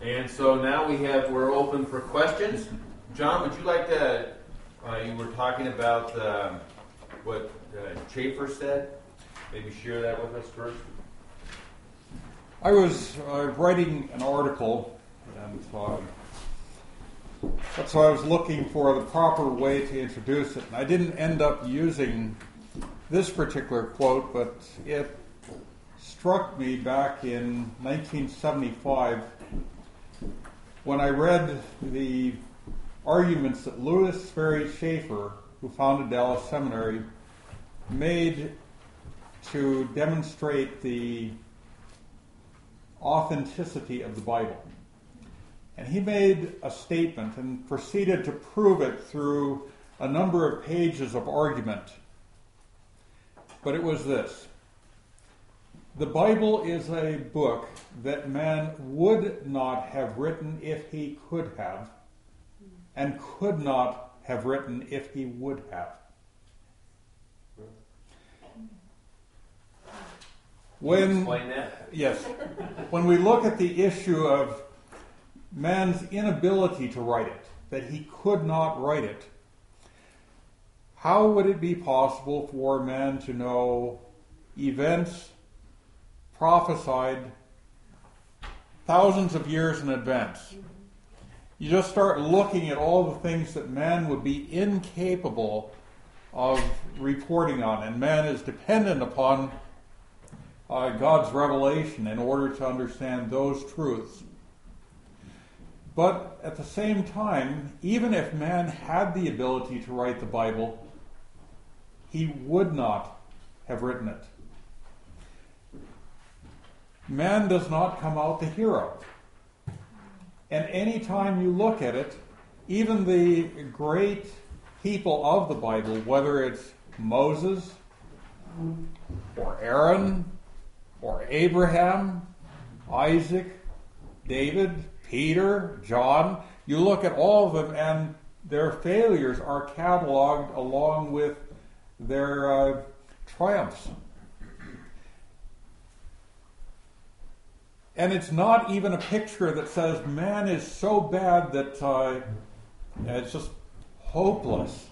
And so now we're open for questions. John, would you like to, you were talking about what Chafer said. Maybe share that with us first. I was writing an article, and so I was looking for the proper way to introduce it. And I didn't end up using this particular quote, but it struck me back in 1975 when I read the arguments that Louis Sperry Chafer, who founded Dallas Seminary, made to demonstrate the authenticity of the Bible. And he made a statement and proceeded to prove it through a number of pages of argument. But it was this: the Bible is a book that man would not have written if he could have, and could not have written if he would have. Explain that? Yes. When we look at the issue of man's inability to write it, that he could not write it, how would it be possible for man to know events prophesied thousands of years in advance? You just start looking at all the things that man would be incapable of reporting on, and man is dependent upon God's revelation in order to understand those truths. But at the same time, even if man had the ability to write the Bible, he would not have written it. Man does not come out the hero. And any time you look at it, even the great people of the Bible, whether it's Moses or Aaron or Abraham, Isaac, David, Peter, John, you look at all of them and their failures are cataloged along with their triumphs. And it's not even a picture that says man is so bad that it's just hopeless.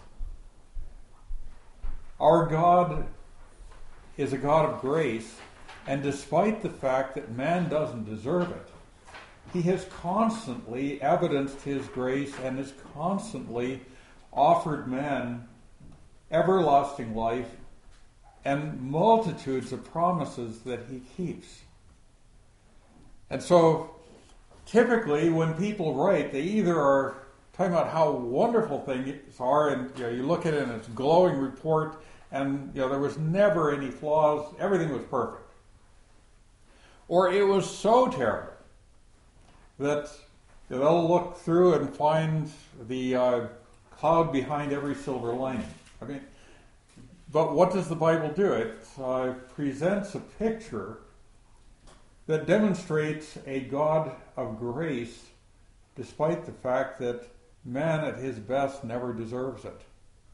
Our God is a God of grace, and despite the fact that man doesn't deserve it, he has constantly evidenced his grace and has constantly offered man everlasting life and multitudes of promises that he keeps. And so, typically, when people write, they either are talking about how wonderful things are, and you look at it and it's a glowing report, and there was never any flaws, everything was perfect. Or it was so terrible that they'll look through and find the cloud behind every silver lining. But what does the Bible do? It presents a picture that demonstrates a God of grace, despite the fact that man at his best never deserves it.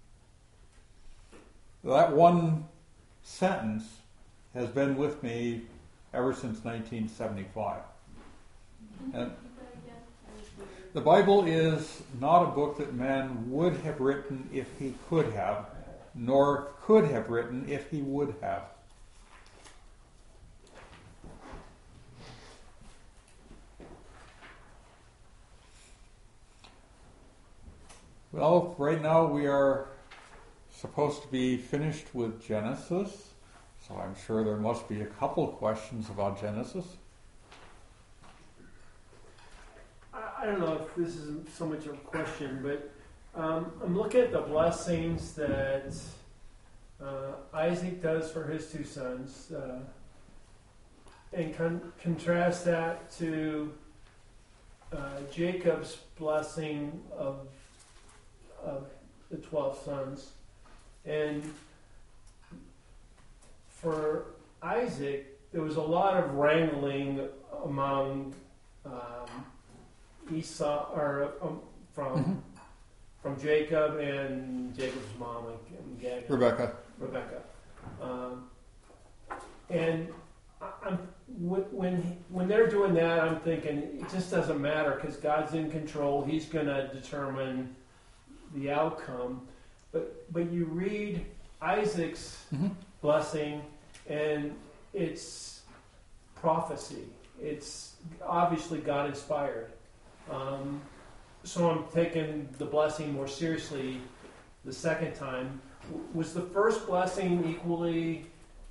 That one sentence has been with me ever since 1975. And the Bible is not a book that man would have written if he could have, nor could have written if he would have. Well, right now we are supposed to be finished with Genesis, so I'm sure there must be a couple questions about Genesis. I don't know if this is so much of a question, but I'm looking at the blessings that Isaac does for his two sons, and contrast that to Jacob's blessing of the 12 sons. And for Isaac, there was a lot of wrangling among Esau, or from Jacob and Jacob's mom, Rebecca. And I'm when they're doing that, I'm thinking it just doesn't matter because God's in control. He's going to determine the outcome. But you read Isaac's blessing, and it's prophecy. It's obviously God inspired. So I'm taking the blessing more seriously the second time. Was the first blessing equally?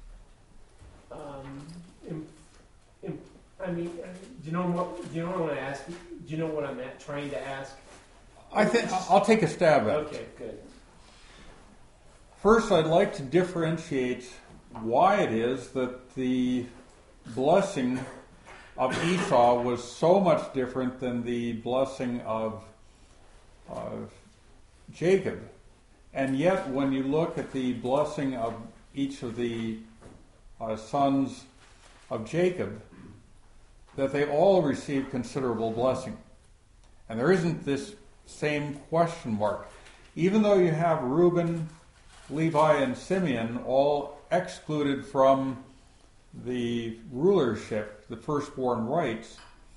I mean, do you know what I ask? Do you know what I'm trying to ask? I think I'll take a stab at it. Okay, good. First, I'd like to differentiate why it is that the blessing of Esau was so much different than the blessing of Jacob. And yet, when you look at the blessing of each of the sons of Jacob, that they all received considerable blessing. And there isn't this same question mark. Even though you have Reuben, Levi, and Simeon all excluded from the rulership, the firstborn rights,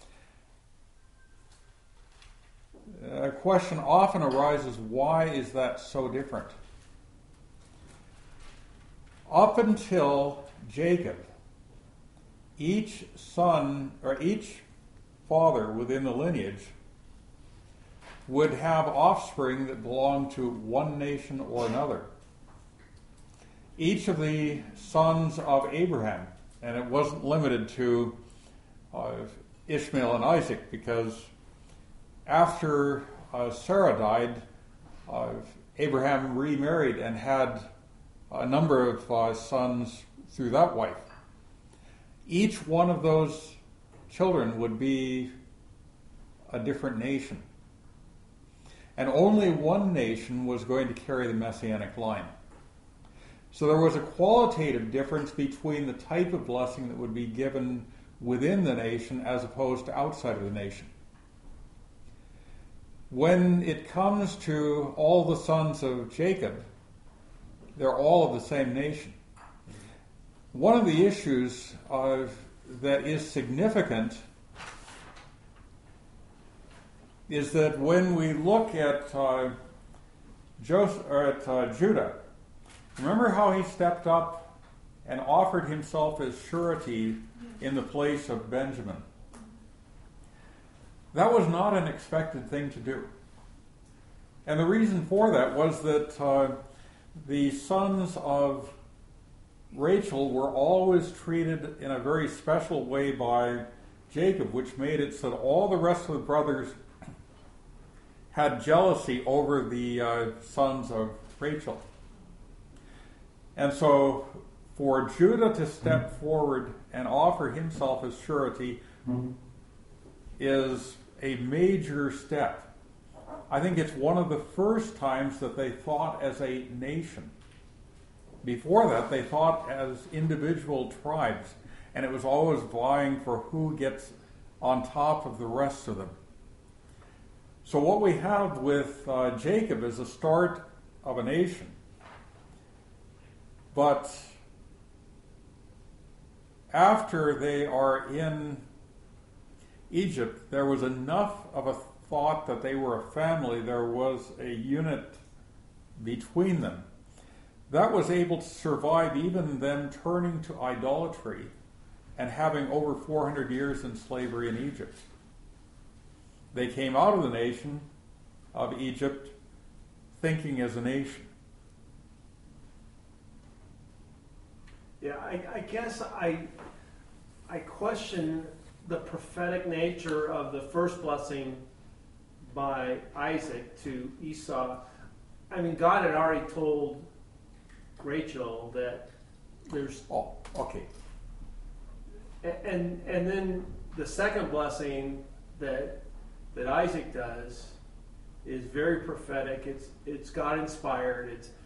a question often arises, why is that so different? Up until Jacob, each son or each father within the lineage would have offspring that belonged to one nation or another. Each of the sons of Abraham, and it wasn't limited to Ishmael and Isaac, because after Sarah died, Abraham remarried and had a number of sons through that wife. Each one of those children would be a different nation. And only one nation was going to carry the Messianic line. So there was a qualitative difference between the type of blessing that would be given within the nation as opposed to outside of the nation. When it comes to all the sons of Jacob, they're all of the same nation. One of the issues that is significant is that when we look at Judah, remember how he stepped up and offered himself as surety in the place of Benjamin? That was not an expected thing to do. And the reason for that was that the sons of Rachel were always treated in a very special way by Jacob, which made it so that all the rest of the brothers had jealousy over the sons of Rachel. And so for Judah to step forward and offer himself as surety is a major step. I think it's one of the first times that they thought as a nation. Before that, they thought as individual tribes, and it was always vying for who gets on top of the rest of them. So what we have with Jacob is the start of a nation. But after they are in Egypt, there was enough of a thought that they were a family, there was a unit between them. That was able to survive even them turning to idolatry and having over 400 years in slavery in Egypt. They came out of the nation of Egypt thinking as a nation. Yeah, I guess I question the prophetic nature of the first blessing by Isaac to Esau. I mean, God had already told Rachel that there's... Oh, okay. And then the second blessing that Isaac does is very prophetic. It's God inspired.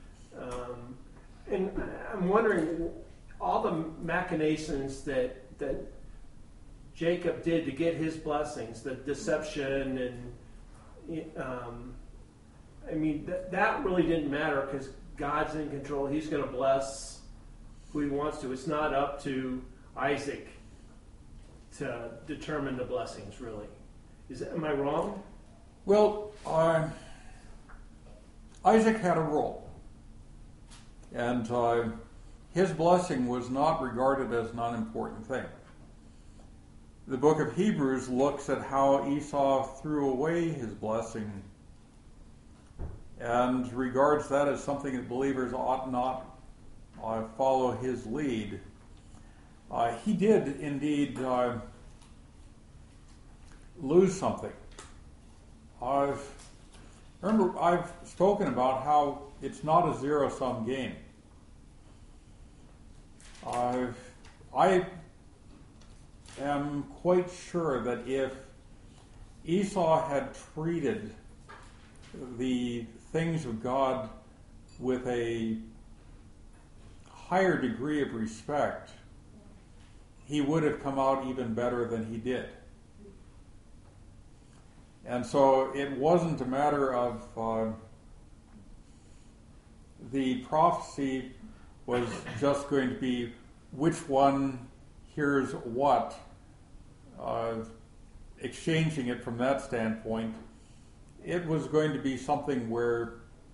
And I'm wondering, all the machinations that Jacob did to get his blessings, the deception, and I mean that really didn't matter because God's in control. He's going to bless who he wants to. It's not up to Isaac to determine the blessings, really. Am I wrong? Well, Isaac had a role, and his blessing was not regarded as an unimportant thing. The book of Hebrews looks at how Esau threw away his blessing and regards that as something that believers ought not follow his lead. He did indeed lose something. Remember, I've spoken about how it's not a zero-sum game. I am quite sure that if Esau had treated the things of God with a higher degree of respect, he would have come out even better than he did. And so it wasn't a matter of the prophecy was just going to be which one hears what, exchanging it from that standpoint. It was going to be something where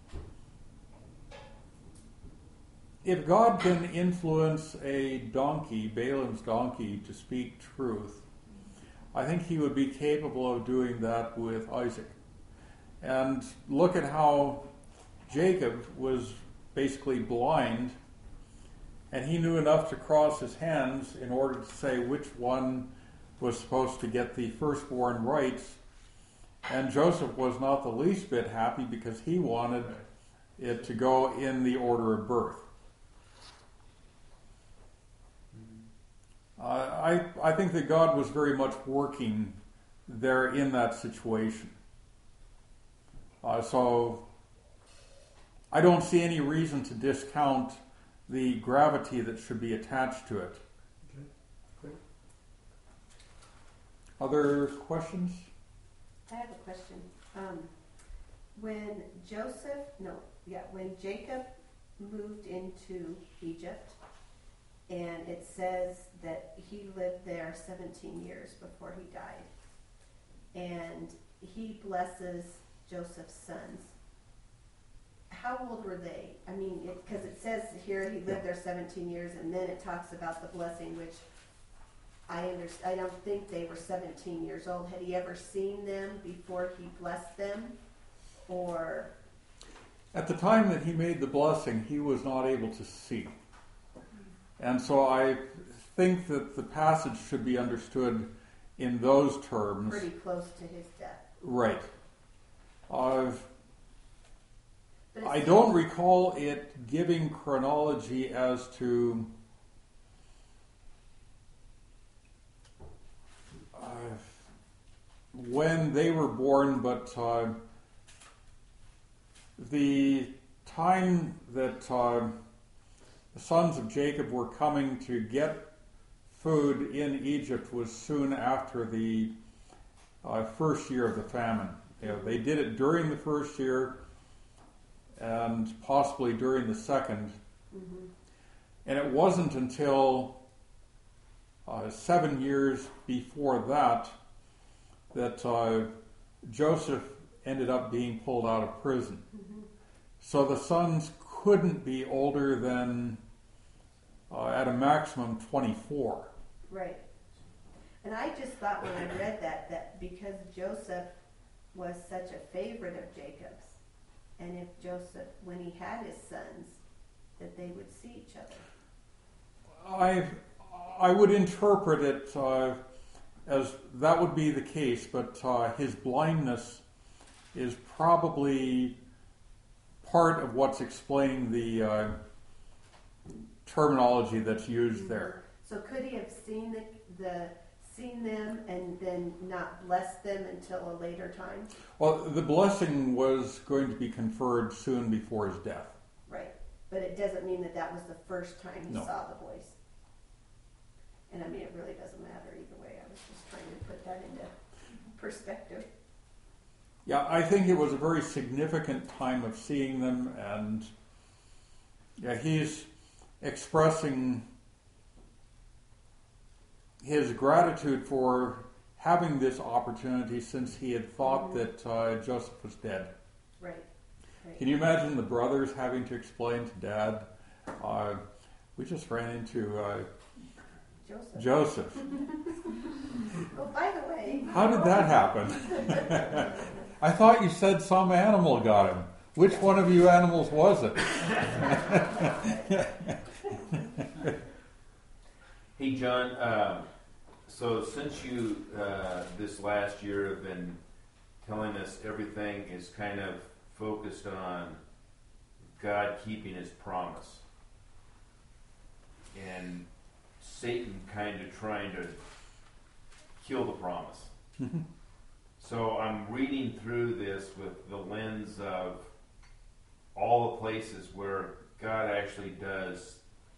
if God can influence a donkey, Balaam's donkey, to speak truth, I think he would be capable of doing that with Isaac. And look at how Jacob was basically blind, and he knew enough to cross his hands in order to say which one was supposed to get the firstborn rights. And Joseph was not the least bit happy because he wanted it to go in the order of birth. I think that God was very much working there in that situation. So I don't see any reason to discount the gravity that should be attached to it. Okay, great. Other questions? I have a question. When Jacob moved into Egypt, and it says that he lived there 17 years before he died, and he blesses Joseph's sons. How old were they? I mean, because it says here he lived there 17 years, and then it talks about the blessing, which I don't think they were 17 years old. Had he ever seen them before he blessed them? Or At the time that he made the blessing, he was not able to see. And so I think that the passage should be understood in those terms. pretty close to his death. Right. But I don't recall it giving chronology as to when they were born, but the time that the sons of Jacob were coming to get food in Egypt was soon after the first year of the famine. They did it during the first year and possibly during the second. Mm-hmm. And it wasn't until 7 years before that Joseph ended up being pulled out of prison. Mm-hmm. So the sons couldn't be older than at a maximum 24. Right. And I just thought when I read that because Joseph was such a favorite of Jacob's, and if Joseph, when he had his sons, that they would see each other. I would interpret it as that would be the case, but his blindness is probably part of what's explaining the terminology that's used there. So could he have seen seen them and then not blessed them until a later time? Well, the blessing was going to be conferred soon before his death. Right. But it doesn't mean that was the first time he No. saw the boys. And I mean, it really doesn't matter either way. I was just trying to put that into perspective. Yeah, I think it was a very significant time of seeing them, and he's expressing his gratitude for having this opportunity since he had thought that Joseph was dead. Right. Right. Can you imagine the brothers having to explain to Dad, we just ran into Joseph. Oh, by the way. How did that happen? I thought you said some animal got him. Which one of you animals was it? Hey, John, so since you this last year have been telling us everything is kind of focused on God keeping his promise and Satan kind of trying to kill the promise. So I'm reading through this with the lens of all the places where God actually does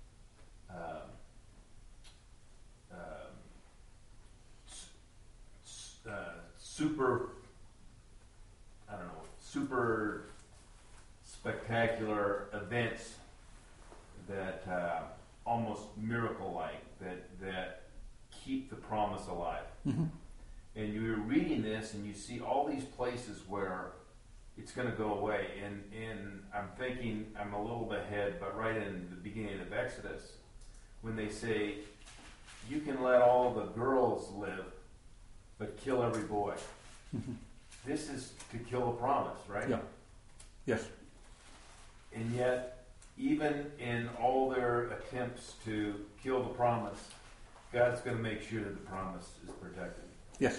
super spectacular events that almost miracle-like that keep the promise alive. Mm-hmm. And you're reading this and you see all these places where it's going to go away. And I'm thinking, I'm a little bit ahead, but right in the beginning of Exodus, when they say, you can let all the girls live, but kill every boy. This is to kill a promise, right? Yeah. Yes. And yet, even in all their attempts to kill the promise, God's going to make sure that the promise is protected. Yes.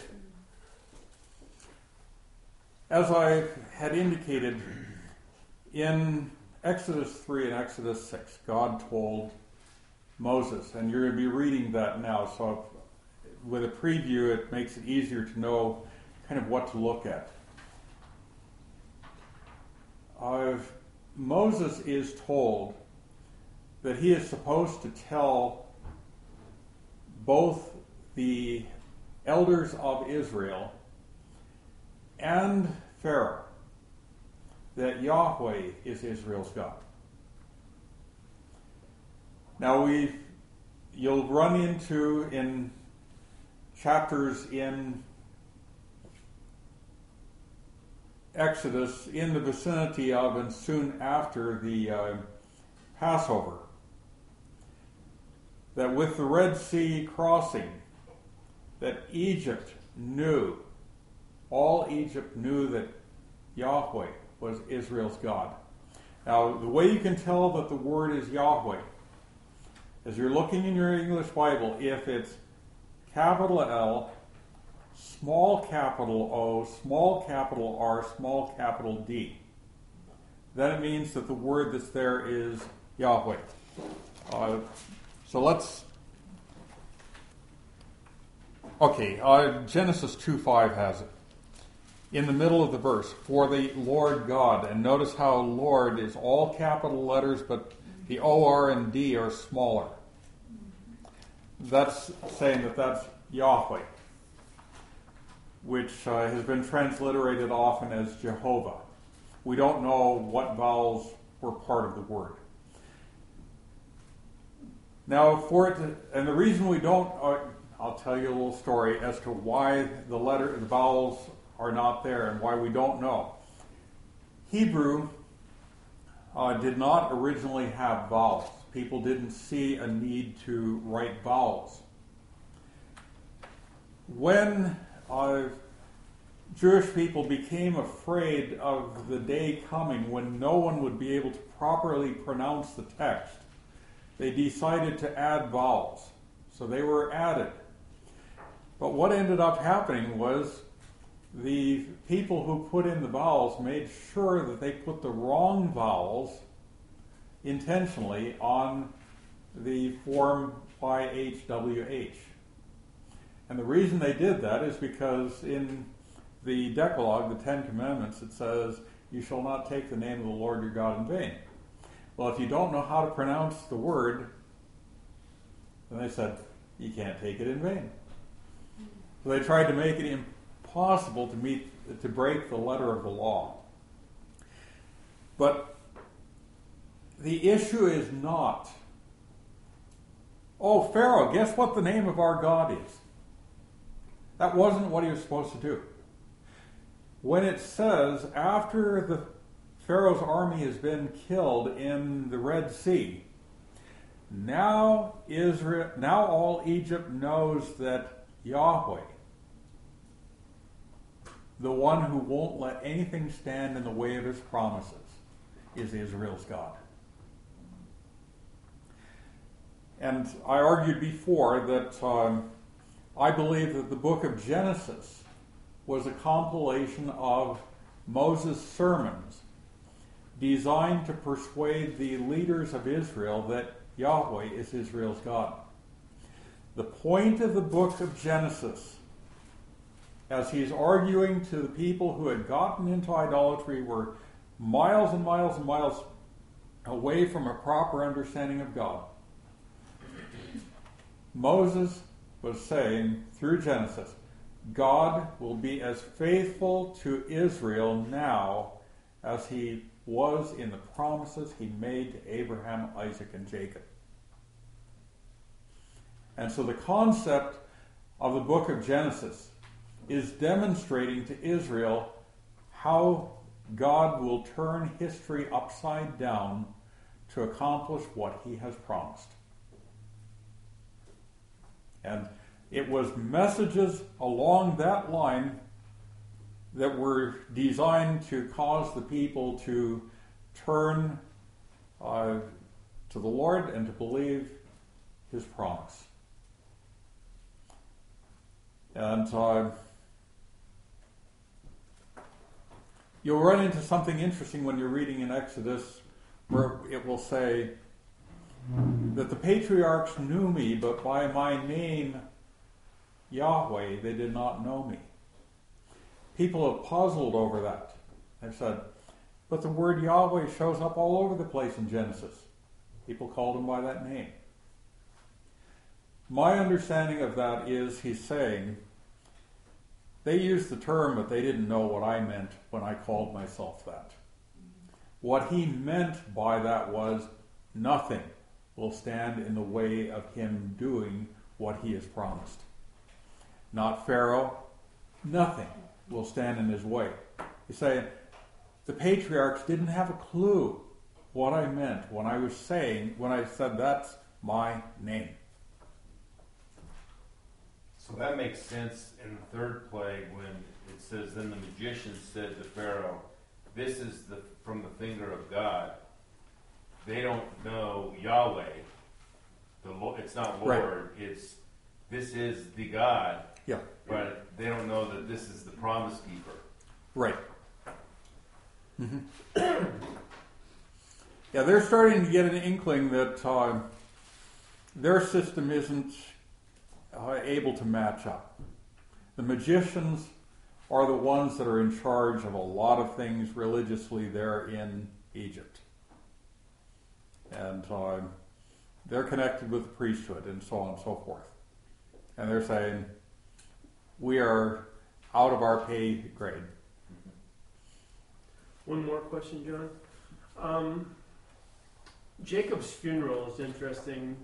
As I had indicated, in Exodus 3 and Exodus 6, God told Moses, and you're going to be reading that now, so with a preview it makes it easier to know kind of what to look at. Moses is told that he is supposed to tell both the elders of Israel and Pharaoh that Yahweh is Israel's God. Now you'll run into in chapters in Exodus in the vicinity of and soon after the Passover that with the Red Sea crossing that all Egypt knew that Yahweh was Israel's God. Now, the way you can tell that the word is Yahweh, as you're looking in your English Bible, if it's capital L, small capital O, small capital R, small capital D, then it means that the word that's there is Yahweh. Genesis 2:5 has it. In the middle of the verse, for the Lord God. And notice how Lord is all capital letters, but the O, R, and D are smaller. That's saying that that's Yahweh, which has been transliterated often as Jehovah. We don't know what vowels were part of the word. Now, and the reason we don't, I'll tell you a little story as to why the vowels are not there and why we don't know. Hebrew did not originally have vowels. People didn't see a need to write vowels. When Jewish people became afraid of the day coming when no one would be able to properly pronounce the text, they decided to add vowels. So they were added. But what ended up happening was the people who put in the vowels made sure that they put the wrong vowels intentionally on the form YHWH. And the reason they did that is because in the Decalogue, the Ten Commandments, it says, you shall not take the name of the Lord your God in vain. Well, if you don't know how to pronounce the word, then they said, you can't take it in vain. So they tried to make it impossible to break the letter of the law. But the issue is not Oh, Pharaoh, guess what the name of our God is? That wasn't what he was supposed to do. When it says, after the Pharaoh's army has been killed in the Red Sea, now all Egypt knows that Yahweh, the one who won't let anything stand in the way of his promises, is Israel's God. And I argued before that I believe that the book of Genesis was a compilation of Moses' sermons designed to persuade the leaders of Israel that Yahweh is Israel's God. The point of the book of Genesis, as he's arguing to the people who had gotten into idolatry, were miles and miles and miles away from a proper understanding of God. Moses was saying through Genesis, God will be as faithful to Israel now as he was in the promises he made to Abraham, Isaac, and Jacob. And so the concept of the book of Genesis is demonstrating to Israel how God will turn history upside down to accomplish what he has promised. And it was messages along that line that were designed to cause the people to turn to the Lord and to believe his promise. And you'll run into something interesting when you're reading in Exodus, where it will say that the patriarchs knew me, but by my name, Yahweh, they did not know me. People have puzzled over that. They've said, but the word Yahweh shows up all over the place in Genesis. People called him by that name. My understanding of that is he's saying, they used the term, but they didn't know what I meant when I called myself that. What he meant by that was nothing will stand in the way of him doing what he has promised. Not Pharaoh, nothing will stand in his way. He's saying, the patriarchs didn't have a clue what I meant when I said that's my name. So that makes sense in the third plague when it says, then the magician said to Pharaoh, this is from the finger of God. They don't know Yahweh. It's not Lord. Right. This is the God. Yeah. But they don't know that this is the promise keeper. Right. Mm-hmm. Yeah, they're starting to get an inkling that their system isn't able to match up. The magicians are the ones that are in charge of a lot of things religiously there in Egypt. And they're connected with the priesthood and so on and so forth. And they're saying, we are out of our pay grade. One more question, John. Jacob's funeral is interesting.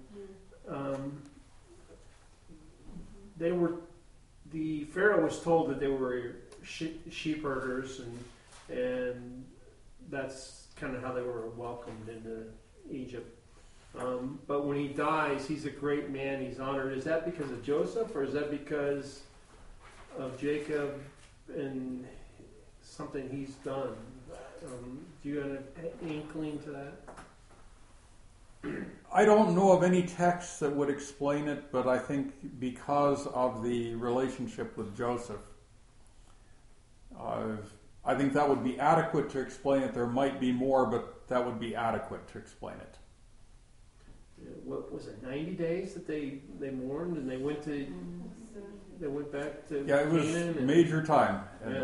The Pharaoh was told that they were sheep herders, and that's kind of how they were welcomed into Egypt. But when he dies, he's a great man. He's honored. Is that because of Joseph, or is that because of Jacob and something he's done? Do you have an inkling to that? I don't know of any text that would explain it, but I think because of the relationship with Joseph, I think that would be adequate to explain it. There might be more, but that would be adequate to explain it. What was it? 90 days that they mourned, and they went back to yeah, it was Canaan major time. Yeah.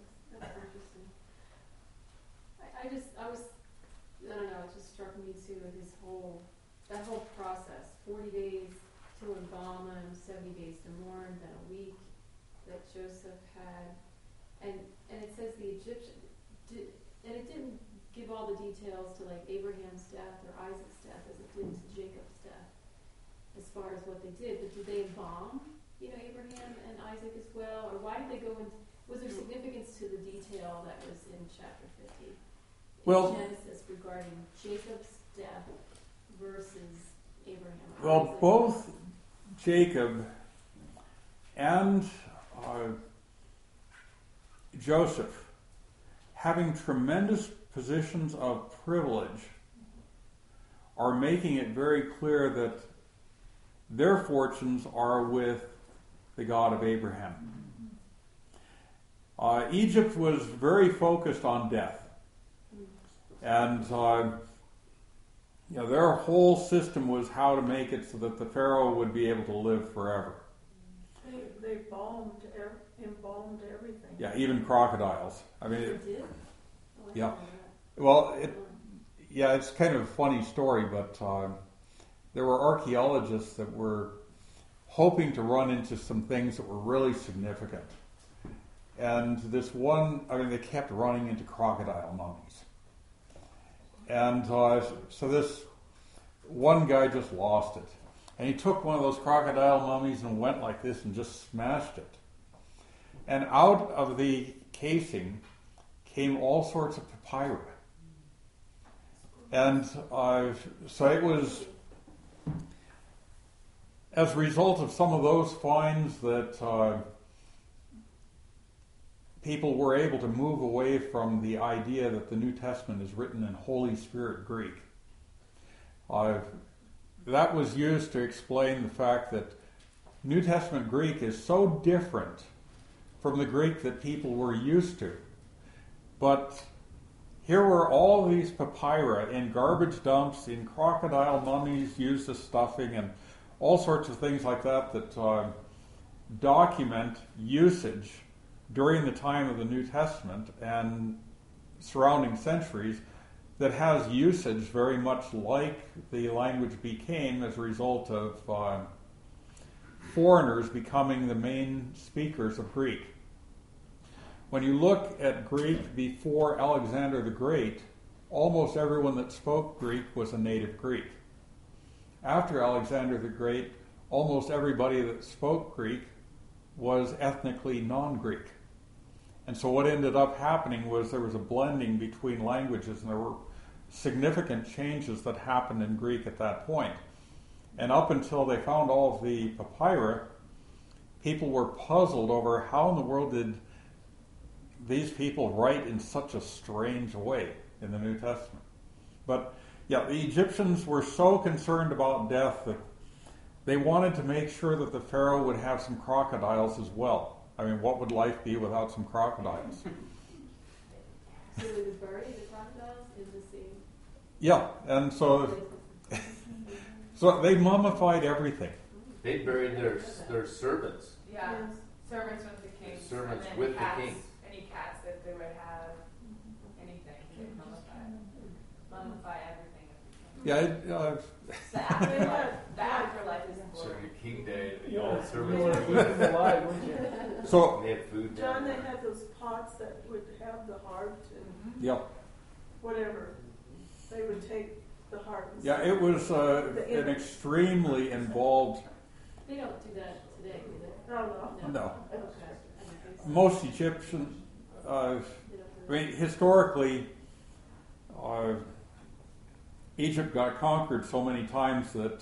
I don't know, it just struck me too with that whole process. 40 days to embalm him, 70 days to mourn, then a week that Joseph had. And it says the Egyptian, and it didn't give all the details to like Abraham's death or Isaac's death as it did to Jacob's death, as detail that was in chapter 50. Well- in Genesis regarding Jacob's death versus Abraham. Well, Isaac. both Jacob and Joseph, having tremendous positions of privilege, are making it very clear that their fortunes are with the God of Abraham. Egypt was very focused on death. And their whole system was how to make it so that the Pharaoh would be able to live forever. They embalmed everything. Yeah, even crocodiles. I mean, They it, did? Oh, I yeah. didn't know well, that. it's kind of a funny story, but there were archaeologists that were hoping to run into some things that were really significant. And this one, they kept running into crocodile mummies. And so this one guy just lost it. And he took one of those crocodile mummies and went like this and just smashed it. And out of the casing came all sorts of papyri. And so it was as a result of some of those finds that people were able to move away from the idea that the New Testament is written in Holy Spirit Greek. That was used to explain the fact that New Testament Greek is so different from the Greek that people were used to. But here were all these papyri in garbage dumps, in crocodile mummies used as stuffing, and all sorts of things like that that document usage during the time of the New Testament and surrounding centuries that has usage very much like the language became as a result of foreigners becoming the main speakers of Greek. When you look at Greek before Alexander the Great, almost everyone that spoke Greek was a native Greek. After Alexander the Great, almost everybody that spoke Greek was ethnically non-Greek. And so what ended up happening was there was a blending between languages, and there were significant changes that happened in Greek at that point. And up until they found all of the papyri, people were puzzled over how in the world did these people write in such a strange way in the New Testament. But yeah, the Egyptians were so concerned about death that they wanted to make sure that the Pharaoh would have some crocodiles as well. What would life be without some crocodiles? So they would bury the crocodiles in the sea. Yeah, and so they mummified everything. They buried their servants. Yeah, Yes. servants with the king. Servants and then with the cats, king. Any cats that they would have, anything, they'd mummify everything. Yeah, The afterlife, the afterlife is So important. your king day, You all want the to servants keep were with them alive, wouldn't you? so They had food. John, they had those pots that would have the heart and yeah, whatever. They would take the heart and yeah, it was an extremely involved. They don't do that today, do they? No. No, Okay. I think so. most Egyptians. They don't do that. Historically, Egypt got conquered so many times that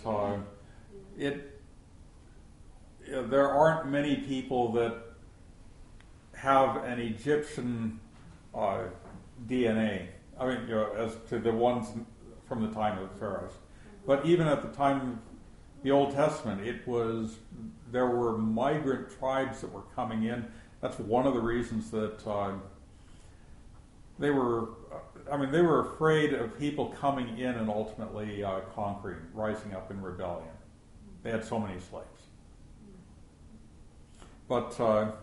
there aren't many people that have an Egyptian DNA. As to the ones from the time of the pharaohs. But even at the time of the Old Testament, there were migrant tribes that were coming in. That's one of the reasons that they were afraid of people coming in and ultimately conquering, rising up in rebellion. They had so many slaves. But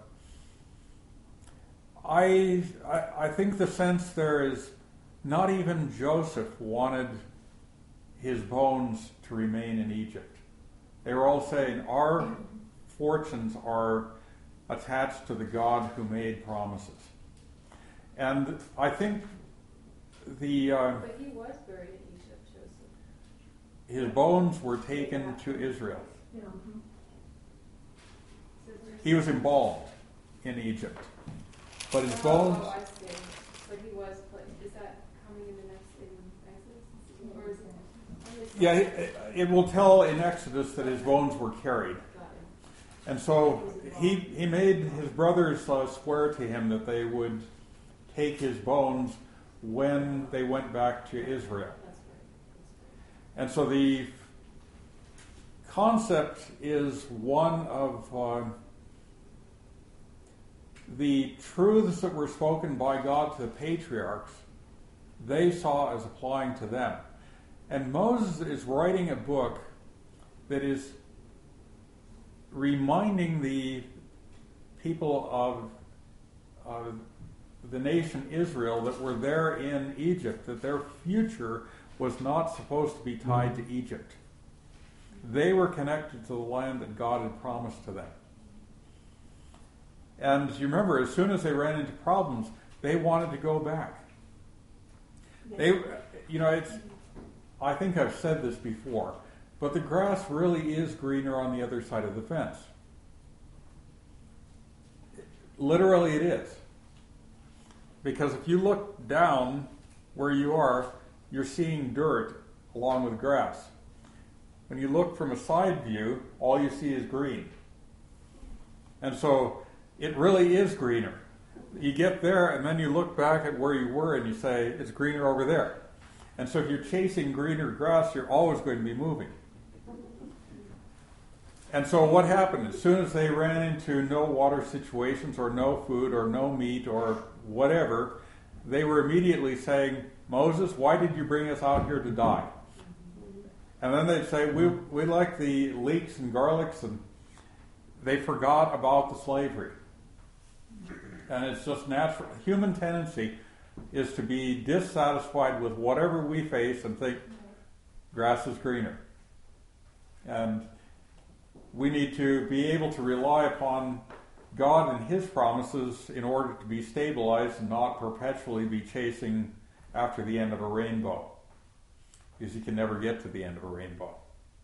I think the sense there is not even Joseph wanted his bones to remain in Egypt. They were all saying, our fortunes are attached to the God who made promises. And I think But he was buried in Egypt, Joseph. his bones were taken to Israel. Yeah. So there's- He was embalmed in Egypt. but his bones. Oh, I see. But he was is that coming in the next in Exodus? Or is it? Yeah, it will tell in Exodus that his bones were carried. Got it. And so he made his brothers swear to him that they would take his bones when they went back to Israel. That's right. And so the concept is one of the truths that were spoken by God to the patriarchs, they saw as applying to them. And Moses is writing a book that is reminding the people of the nation Israel that were there in Egypt that their future was not supposed to be tied to Egypt. They were connected to the land that God had promised to them. And you remember, as soon as they ran into problems, they wanted to go back. I think I've said this before, but the grass really is greener on the other side of the fence. Literally it is. Because if you look down where you are, you're seeing dirt along with grass. When you look from a side view, all you see is green. And so it really is greener. You get there and then you look back at where you were and you say, it's greener over there. And so if you're chasing greener grass, you're always going to be moving. And so what happened? As soon as they ran into no water situations or no food or no meat or whatever, they were immediately saying, Moses, why did you bring us out here to die? And then they'd say, we like the leeks and garlics, and they forgot about the slavery. And it's just natural. Human tendency is to be dissatisfied with whatever we face and think grass is greener. And we need to be able to rely upon God and His promises in order to be stabilized and not perpetually be chasing after the end of a rainbow. Because you can never get to the end of a rainbow.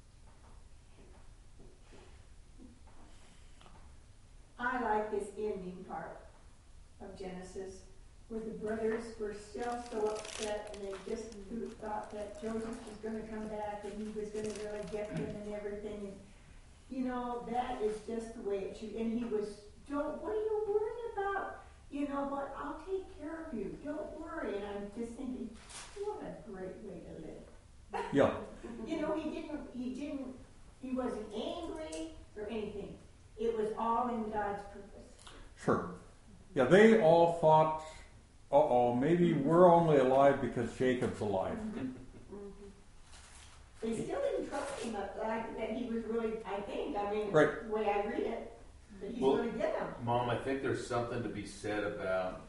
I like this ending part of Genesis, where the brothers were still so upset and they just thought that Joseph was going to come back and he was going to really get them and everything. And, that is just the way it should. And he was, what are you worried about? But I'll take care of you. Don't worry. And I'm just thinking, what a great way to live. Yeah. He wasn't angry or anything. It was all in God's purpose. Sure. Yeah, they all thought, maybe we're only alive because Jacob's alive. They still didn't trust him that he was really, Right. the way I read it, that he's Well, going to get them. Mom, I think there's something to be said about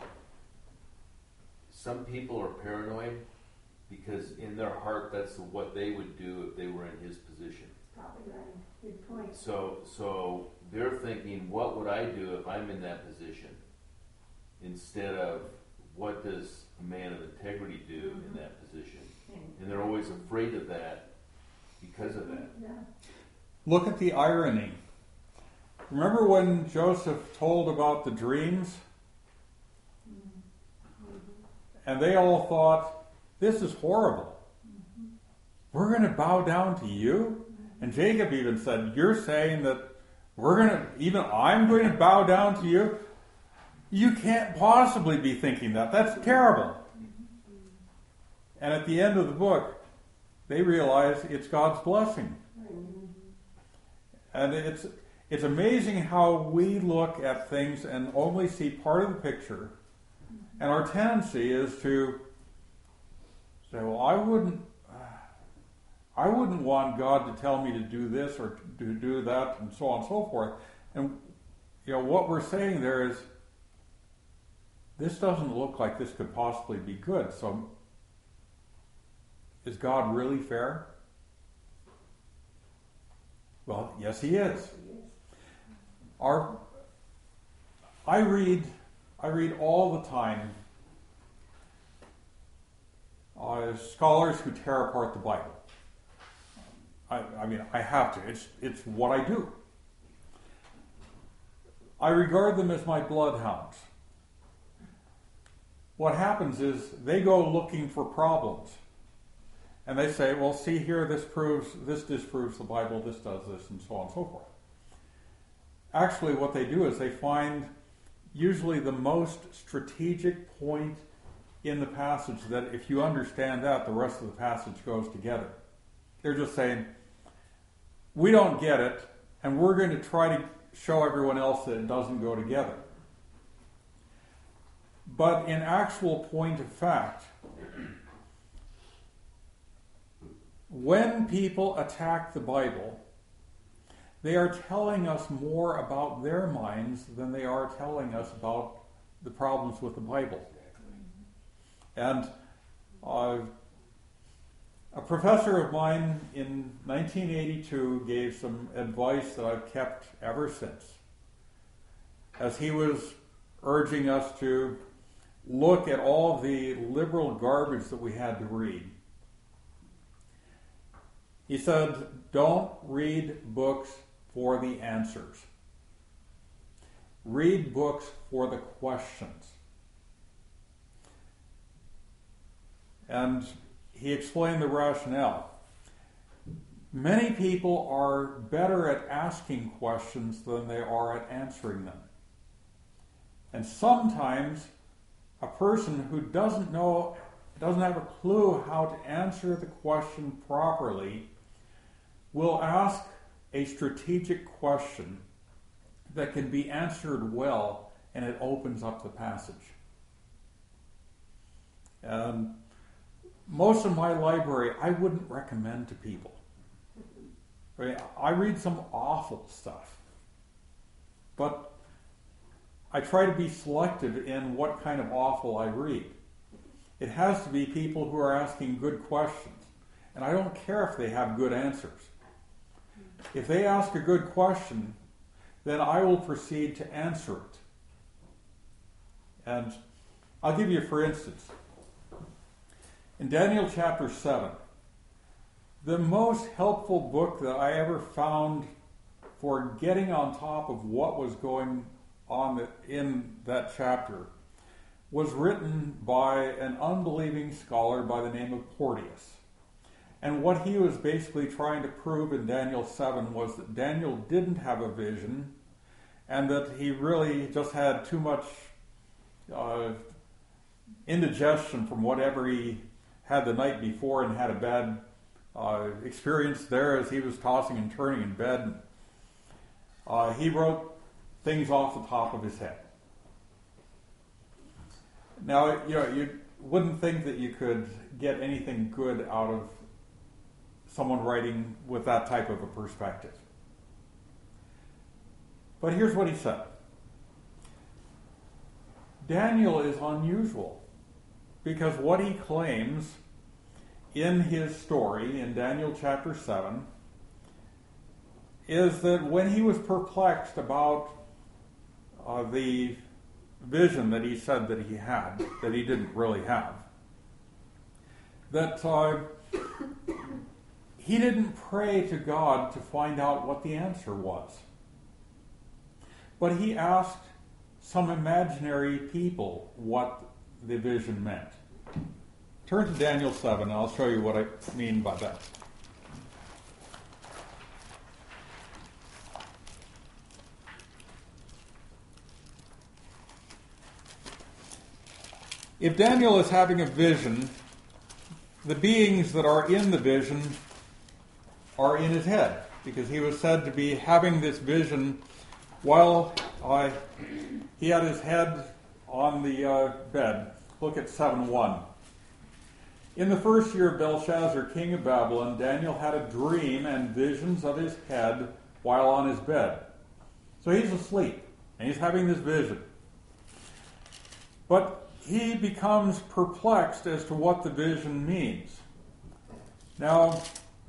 some people are paranoid because in their heart that's what they would do if they were in his position. Probably right. Good point. So they're thinking, what would I do if I'm in that position? Instead of, what does a man of integrity do in that position? And they're always afraid of that because of that. Yeah. Look at the irony. Remember when Joseph told about the dreams? And they all thought, this is horrible. We're going to bow down to you? And Jacob even said, you're saying that I'm going to bow down to you? You can't possibly be thinking that. That's terrible. And at the end of the book, they realize it's God's blessing. And it's amazing how we look at things and only see part of the picture. And our tendency is to say, well, I wouldn't want God to tell me to do this or to do that, and so on and so forth. And what we're saying there is, this doesn't look like this could possibly be good. So, is God really fair? Well, yes, He is. I read all the time scholars who tear apart the Bible. I have to. It's what I do. I regard them as my bloodhounds. what happens is they go looking for problems. And they say, well, see here, this disproves the Bible, this does this, and so on and so forth. Actually, what they do is they find usually the most strategic point in the passage that if you understand that, the rest of the passage goes together. They're just saying, we don't get it, and we're going to try to show everyone else that it doesn't go together. But in actual point of fact, when people attack the Bible, they are telling us more about their minds than they are telling us about the problems with the Bible. And a professor of mine in 1982 gave some advice that I've kept ever since, as he was urging us to look at all the liberal garbage that we had to read. He said, don't read books for the answers. Read books for the questions. And he explained the rationale. Many people are better at asking questions than they are at answering them. And sometimes a person who doesn't have a clue how to answer the question properly will ask a strategic question that can be answered well, and it opens up the passage. And most of my library I wouldn't recommend to people. I read some awful stuff, but I try to be selective in what kind of awful I read. It has to be people who are asking good questions, and I don't care if they have good answers. If they ask a good question, then I will proceed to answer it. And I'll give you, for instance, in Daniel chapter 7, the most helpful book that I ever found for getting on top of what was going on in that chapter was written by an unbelieving scholar by the name of Porteous. And what he was basically trying to prove in Daniel 7 was that Daniel didn't have a vision, and that he really just had too much indigestion from whatever he had the night before, and had a bad experience there as he was tossing and turning in bed. He wrote things off the top of his head. Now, you wouldn't think that you could get anything good out of someone writing with that type of a perspective. But here's what he said. Daniel is unusual because what he claims in his story in Daniel chapter 7 is that when he was perplexed about the vision that he said that he had, that he didn't really have, that he didn't pray to God to find out what the answer was. But he asked some imaginary people what the vision meant. Turn to Daniel 7, and I'll show you what I mean by that. If Daniel is having a vision, the beings that are in the vision are in his head, because he was said to be having this vision while he had his head on the bed. Look at 7:1. In the first year of Belshazzar, king of Babylon, Daniel had a dream and visions of his head while on his bed. So he's asleep, and he's having this vision. But he becomes perplexed as to what the vision means. Now,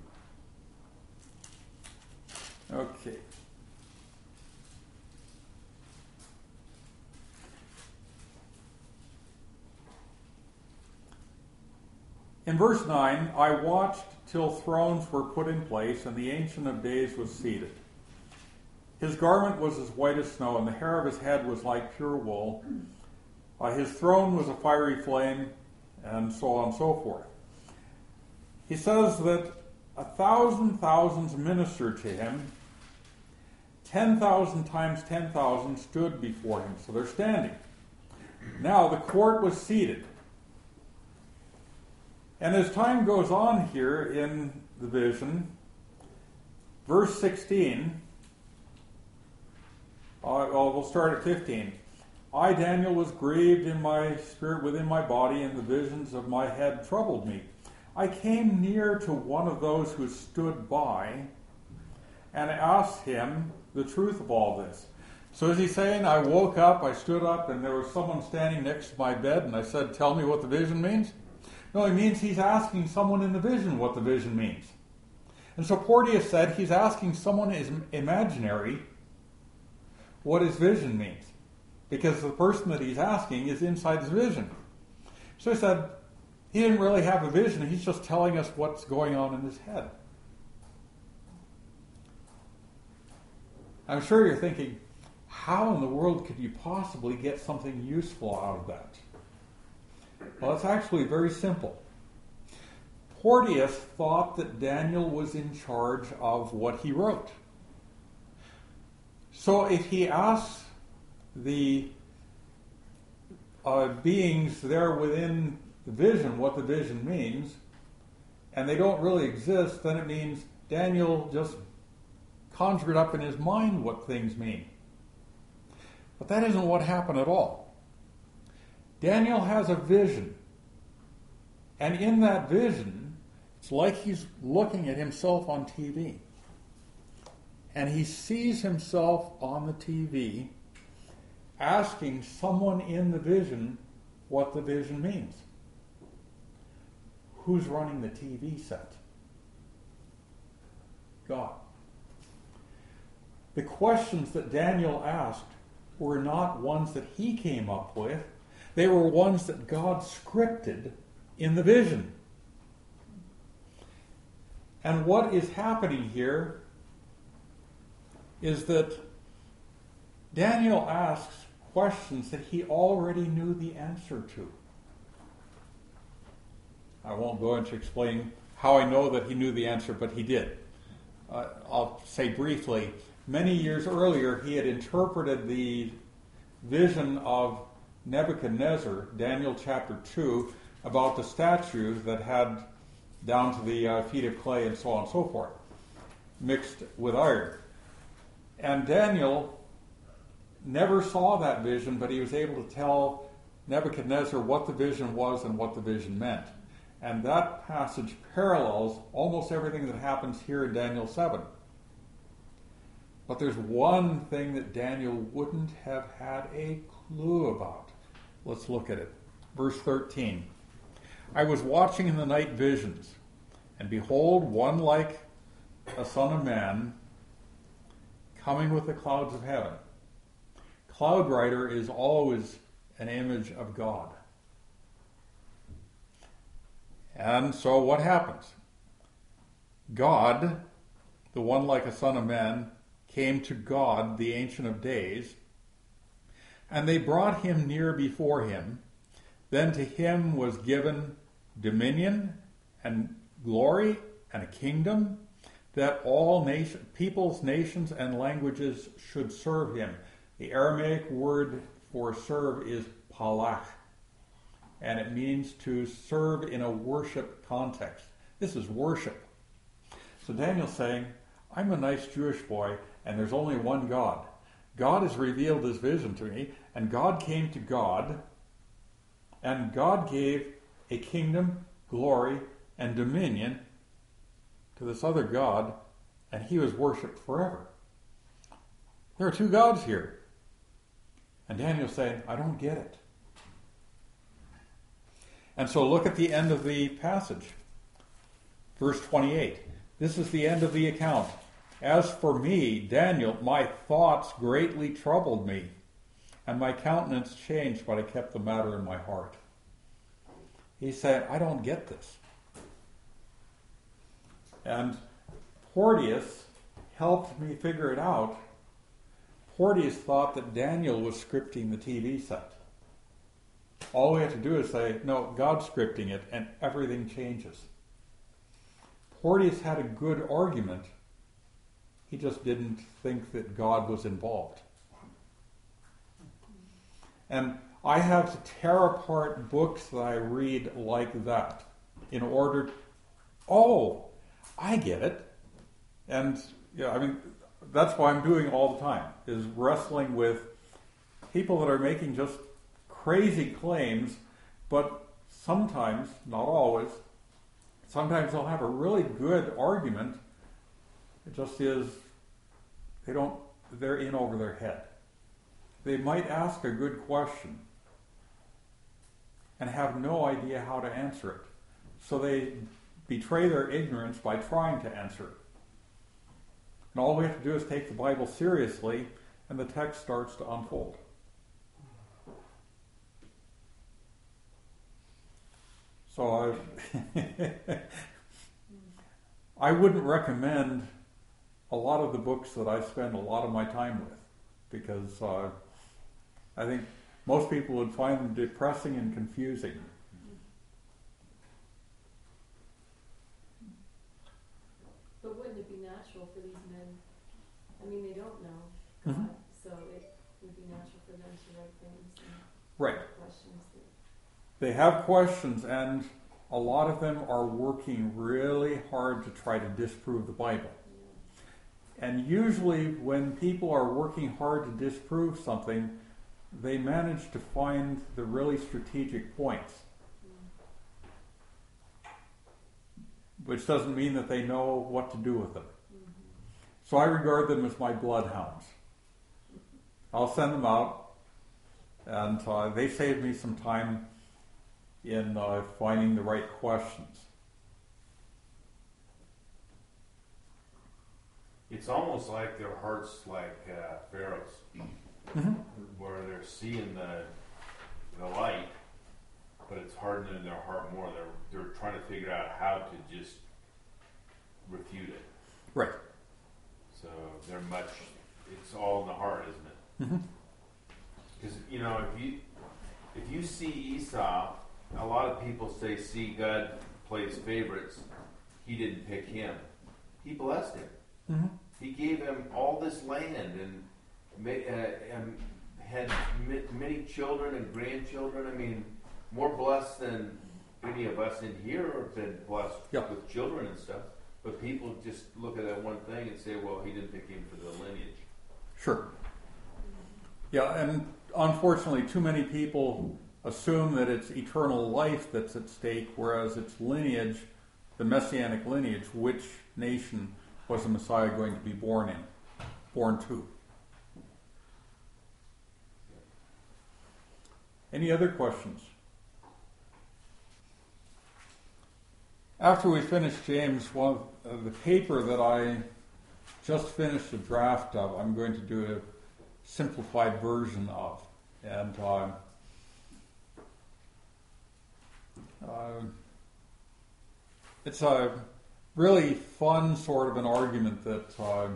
okay. In verse 9, I watched till thrones were put in place, and the Ancient of Days was seated. His garment was as white as snow, and the hair of his head was like pure wool. His throne was a fiery flame, and so on and so forth. He says that 1,000 thousands ministered to him, 10,000 times 10,000 stood before him. So they're standing. Now the court was seated. And as time goes on here in the vision, verse 16, we'll start at 15. I, Daniel, was grieved in my spirit within my body, and the visions of my head troubled me. I came near to one of those who stood by and asked him the truth of all this. So is he saying, I woke up, I stood up, and there was someone standing next to my bed, and I said, tell me what the vision means? No, he means he's asking someone in the vision what the vision means. And so Porteous said he's asking someone imaginary what his vision means, because the person that he's asking is inside his vision. So he said, he didn't really have a vision, he's just telling us what's going on in his head. I'm sure you're thinking, how in the world could you possibly get something useful out of that? Well, it's actually very simple. Porteous thought that Daniel was in charge of what he wrote. So if he asks the beings there within the vision what the vision means, and they don't really exist, then it means Daniel just conjured up in his mind what things mean. But that isn't what happened at all. Daniel has a vision. And in that vision, it's like he's looking at himself on TV. And he sees himself on the TV asking someone in the vision what the vision means. Who's running the TV set? God. The questions that Daniel asked were not ones that he came up with. They were ones that God scripted in the vision. And what is happening here is that Daniel asks questions that he already knew the answer to. I won't go into explaining how I know that he knew the answer, but he did. I'll say briefly, many years earlier he had interpreted the vision of Nebuchadnezzar, Daniel chapter 2, about the statue that had down to the feet of clay and so on and so forth, mixed with iron. And Daniel never saw that vision, but he was able to tell Nebuchadnezzar what the vision was and what the vision meant. And that passage parallels almost everything that happens here in Daniel 7. But there's one thing that Daniel wouldn't have had a clue about. Let's look at it. Verse 13. I was watching in the night visions, and behold, one like a son of man coming with the clouds of heaven. Cloud rider is always an image of God. And so what happens? God, the one like a son of man, came to God, the Ancient of Days, and they brought him near before him. Then to him was given dominion and glory and a kingdom, that all peoples, nations, and languages should serve him. The Aramaic word for serve is palach, and it means to serve in a worship context. This is worship. So Daniel's saying, I'm a nice Jewish boy, and there's only one God. God has revealed this vision to me, and God came to God, and God gave a kingdom, glory, and dominion to this other God, and he was worshipped forever. There are two gods here. And Daniel's saying, I don't get it. And so look at the end of the passage. Verse 28. This is the end of the account. As for me, Daniel, my thoughts greatly troubled me, and my countenance changed, but I kept the matter in my heart. He said, I don't get this. And Porteous helped me figure it out. Porteous thought that Daniel was scripting the TV set. All we have to do is say, no, God's scripting it, and everything changes. Porteous had a good argument. He just didn't think that God was involved. And I have to tear apart books that I read like that in order, I get it. And that's why I'm doing all the time, is wrestling with people that are making just crazy claims, but sometimes, not always, sometimes they'll have a really good argument. It just is, they're in over their head. They might ask a good question and have no idea how to answer it. So they betray their ignorance by trying to answer it. And all we have to do is take the Bible seriously, and the text starts to unfold. So I wouldn't recommend a lot of the books that I spend a lot of my time with, because I think most people would find them depressing and confusing. But wouldn't it be natural for these men? I mean, they don't know God, so it would be natural for them to write things and Right. questions. They have questions, and a lot of them are working really hard to try to disprove the Bible. And usually when people are working hard to disprove something, they manage to find the really strategic points. Which doesn't mean that they know what to do with them. So I regard them as my bloodhounds. I'll send them out, and they save me some time in finding the right questions. It's almost like their hearts like Pharaoh's, where they're seeing the light, but it's hardening their heart more. They're trying to figure out how to just refute it. Right. So it's all in the heart, isn't it? Because if you see Esau, a lot of people say, see, God plays favorites. He didn't pick him. He blessed him. He gave him all this land and had many children and grandchildren. I mean, more blessed than any of us in here have been blessed with children and stuff. But people just look at that one thing and say, well, he didn't pick him for the lineage. Sure. Yeah, and unfortunately, too many people assume that it's eternal life that's at stake, whereas it's lineage, the messianic lineage, which nation was the Messiah going to be born to. Any other questions? After we finish James, the paper that I just finished a draft of, I'm going to do a simplified version of. And it's a really fun sort of an argument that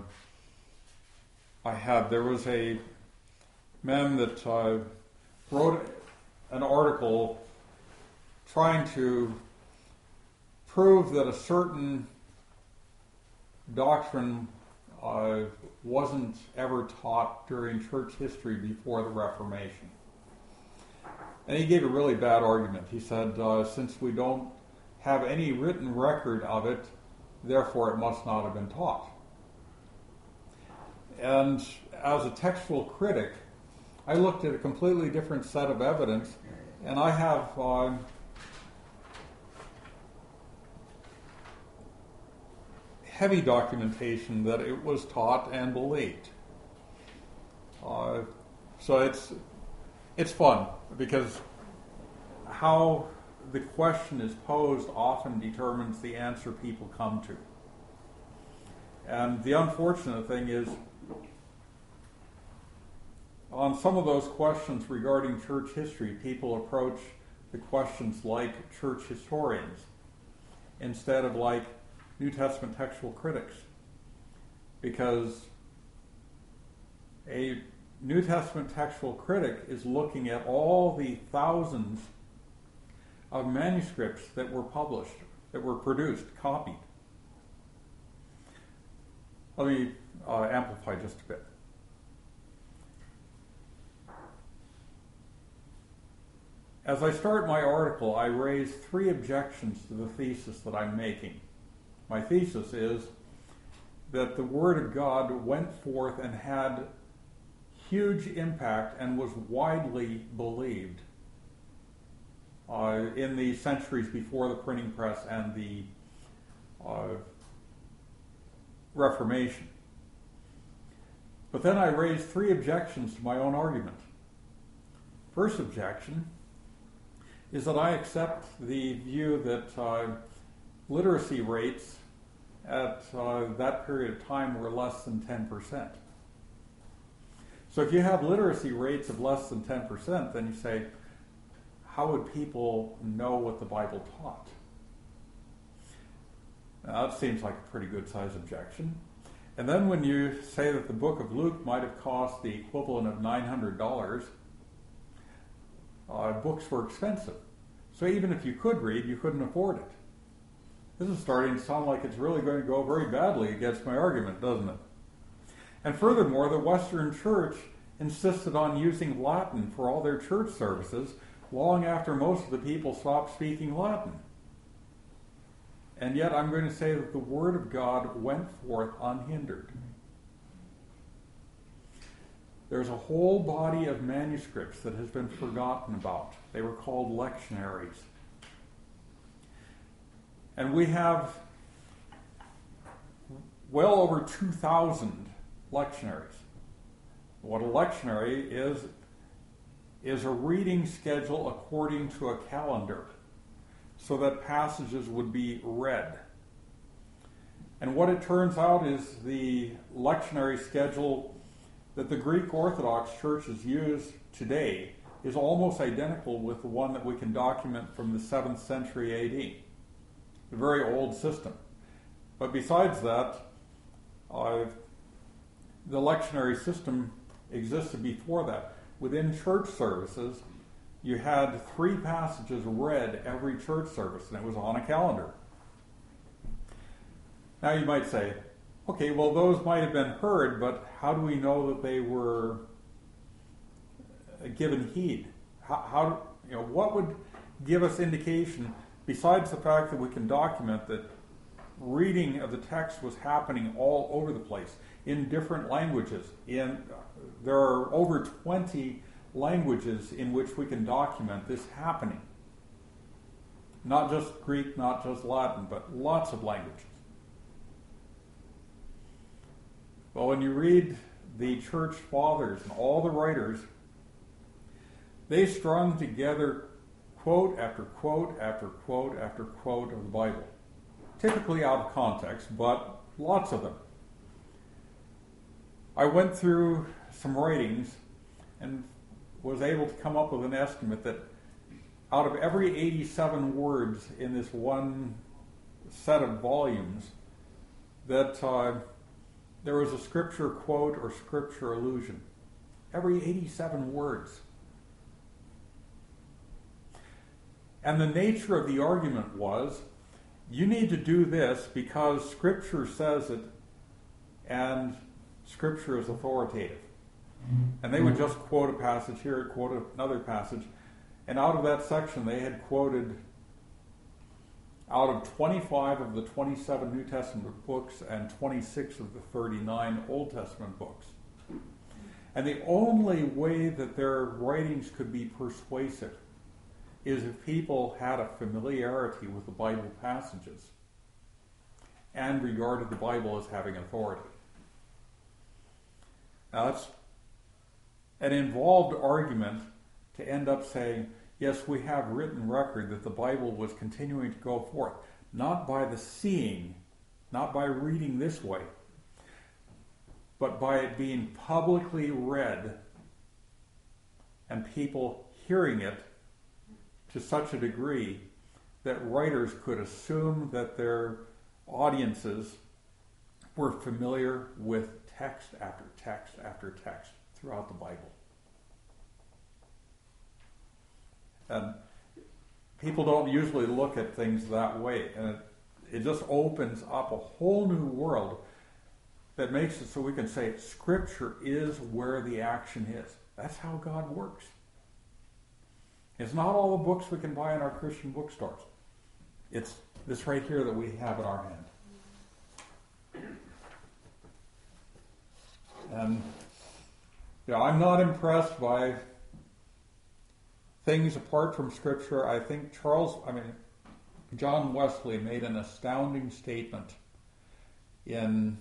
I had. There was a man that wrote an article trying to prove that a certain doctrine wasn't ever taught during church history before the Reformation. And he gave a really bad argument. He said, since we don't have any written record of it, therefore it must not have been taught. And as a textual critic, I looked at a completely different set of evidence, and I have heavy documentation that it was taught and believed. So it's fun, because how the question is posed often determines the answer people come to. And the unfortunate thing is, on some of those questions regarding church history, people approach the questions like church historians instead of like New Testament textual critics, because New Testament textual critic is looking at all the thousands of manuscripts that were published, that were produced, copied. Let me amplify just a bit. As I start my article, I raise 3 objections to the thesis that I'm making. My thesis is that the Word of God went forth and had huge impact and was widely believed in the centuries before the printing press and the Reformation. But then I raise 3 objections to my own argument. First objection is that I accept the view that literacy rates at that period of time were less than 10%. So if you have literacy rates of less than 10%, then you say, how would people know what the Bible taught? Now, that seems like a pretty good sized objection. And then when you say that the book of Luke might have cost the equivalent of $900, books were expensive. So even if you could read, you couldn't afford it. This is starting to sound like it's really going to go very badly against my argument, doesn't it? And furthermore, the Western Church insisted on using Latin for all their church services long after most of the people stopped speaking Latin. And yet I'm going to say that the Word of God went forth unhindered. There's a whole body of manuscripts that has been forgotten about. They were called lectionaries. And we have well over 2,000 lectionaries. What a lectionary is a reading schedule according to a calendar, so that passages would be read. And what it turns out is the lectionary schedule that the Greek Orthodox churches use today is almost identical with the one that we can document from the 7th century AD. A very old system. But besides that, the lectionary system existed before that. Within church services, you had 3 passages read every church service, and it was on a calendar. Now you might say, okay, well those might have been heard, but how do we know that they were given heed? What would give us indication, besides the fact that we can document that reading of the text was happening all over the place in different languages? There are over 20 languages in which we can document this happening. Not just Greek, not just Latin, but lots of languages. Well, when you read the church fathers and all the writers, they strung together quote after quote after quote after quote of the Bible. Typically out of context, but lots of them. I went through some writings and was able to come up with an estimate that out of every 87 words in this one set of volumes, that there was a scripture quote or scripture allusion. Every 87 words. And the nature of the argument was, you need to do this because Scripture says it, and Scripture is authoritative. And they would just quote a passage here, quote another passage, and out of that section they had quoted, out of 25 of the 27 New Testament books and 26 of the 39 Old Testament books. And the only way that their writings could be persuasive is if people had a familiarity with the Bible passages and regarded the Bible as having authority. Now that's an involved argument to end up saying, yes, we have written record that the Bible was continuing to go forth, not by the seeing, not by reading this way, but by it being publicly read and people hearing it to such a degree that writers could assume that their audiences were familiar with text after text after text throughout the Bible. And people don't usually look at things that way. And it just opens up a whole new world that makes it so we can say Scripture is where the action is. That's how God works. It's not all the books we can buy in our Christian bookstores. It's this right here that we have in our hand. And I'm not impressed by things apart from Scripture. I think John Wesley made an astounding statement in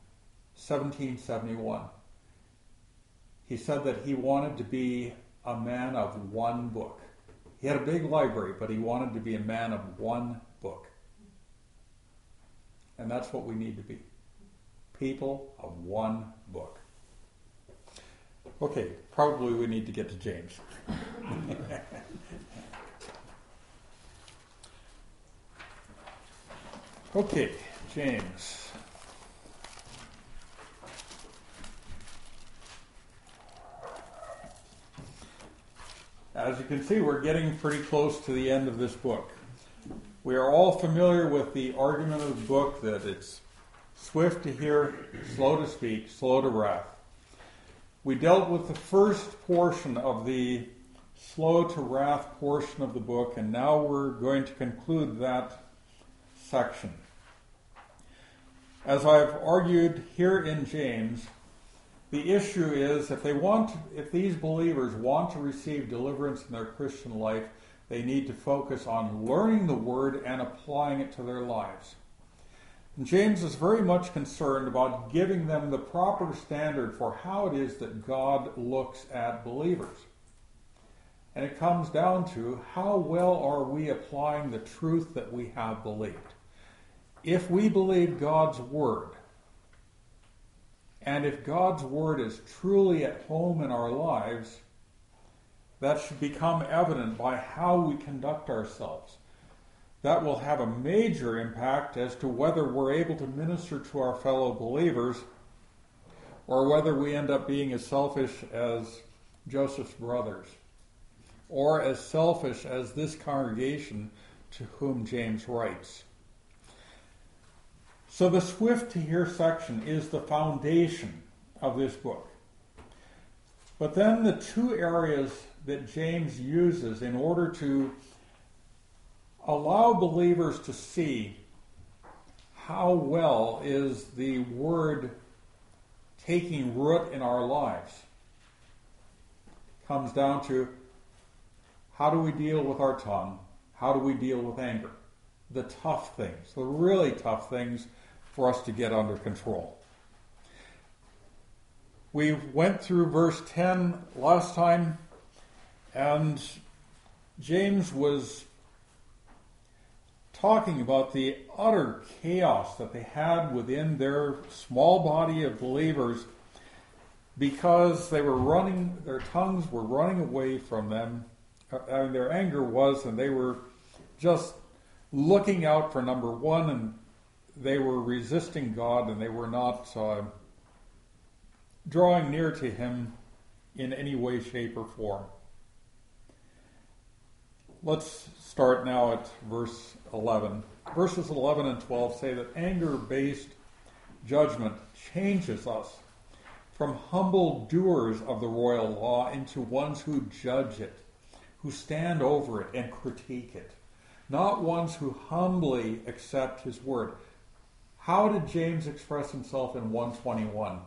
1771. He said that he wanted to be a man of one book. He had a big library, but he wanted to be a man of one book. And that's what we need to be. People of one book. Okay, probably we need to get to James. Okay, James. As you can see, we're getting pretty close to the end of this book. We are all familiar with the argument of the book that it's swift to hear, slow to speak, slow to wrath. We dealt with the first portion of the slow to wrath portion of the book, and now we're going to conclude that section. As I've argued here in James, the issue is if these believers want to receive deliverance in their Christian life, they need to focus on learning the Word and applying it to their lives. And James is very much concerned about giving them the proper standard for how it is that God looks at believers. And it comes down to how well are we applying the truth that we have believed. If we believe God's Word, and if God's Word is truly at home in our lives, that should become evident by how we conduct ourselves. That will have a major impact as to whether we're able to minister to our fellow believers or whether we end up being as selfish as Joseph's brothers or as selfish as this congregation to whom James writes. So the swift to hear section is the foundation of this book. But then the two areas that James uses in order to allow believers to see how well is the Word taking root in our lives comes down to how do we deal with our tongue? How do we deal with anger? The tough things, the really tough things for us to get under control. We went through verse 10 last time, and James was talking about the utter chaos that they had within their small body of believers because they were their tongues were running away from them, and their anger was, and they were just looking out for number one, and they were resisting God, and they were not drawing near to Him in any way, shape, or form. Let's start now at verse 11. Verses 11 and 12 say that anger-based judgment changes us from humble doers of the royal law into ones who judge it, who stand over it and critique it, not ones who humbly accept His word. How did James express himself in 1:21?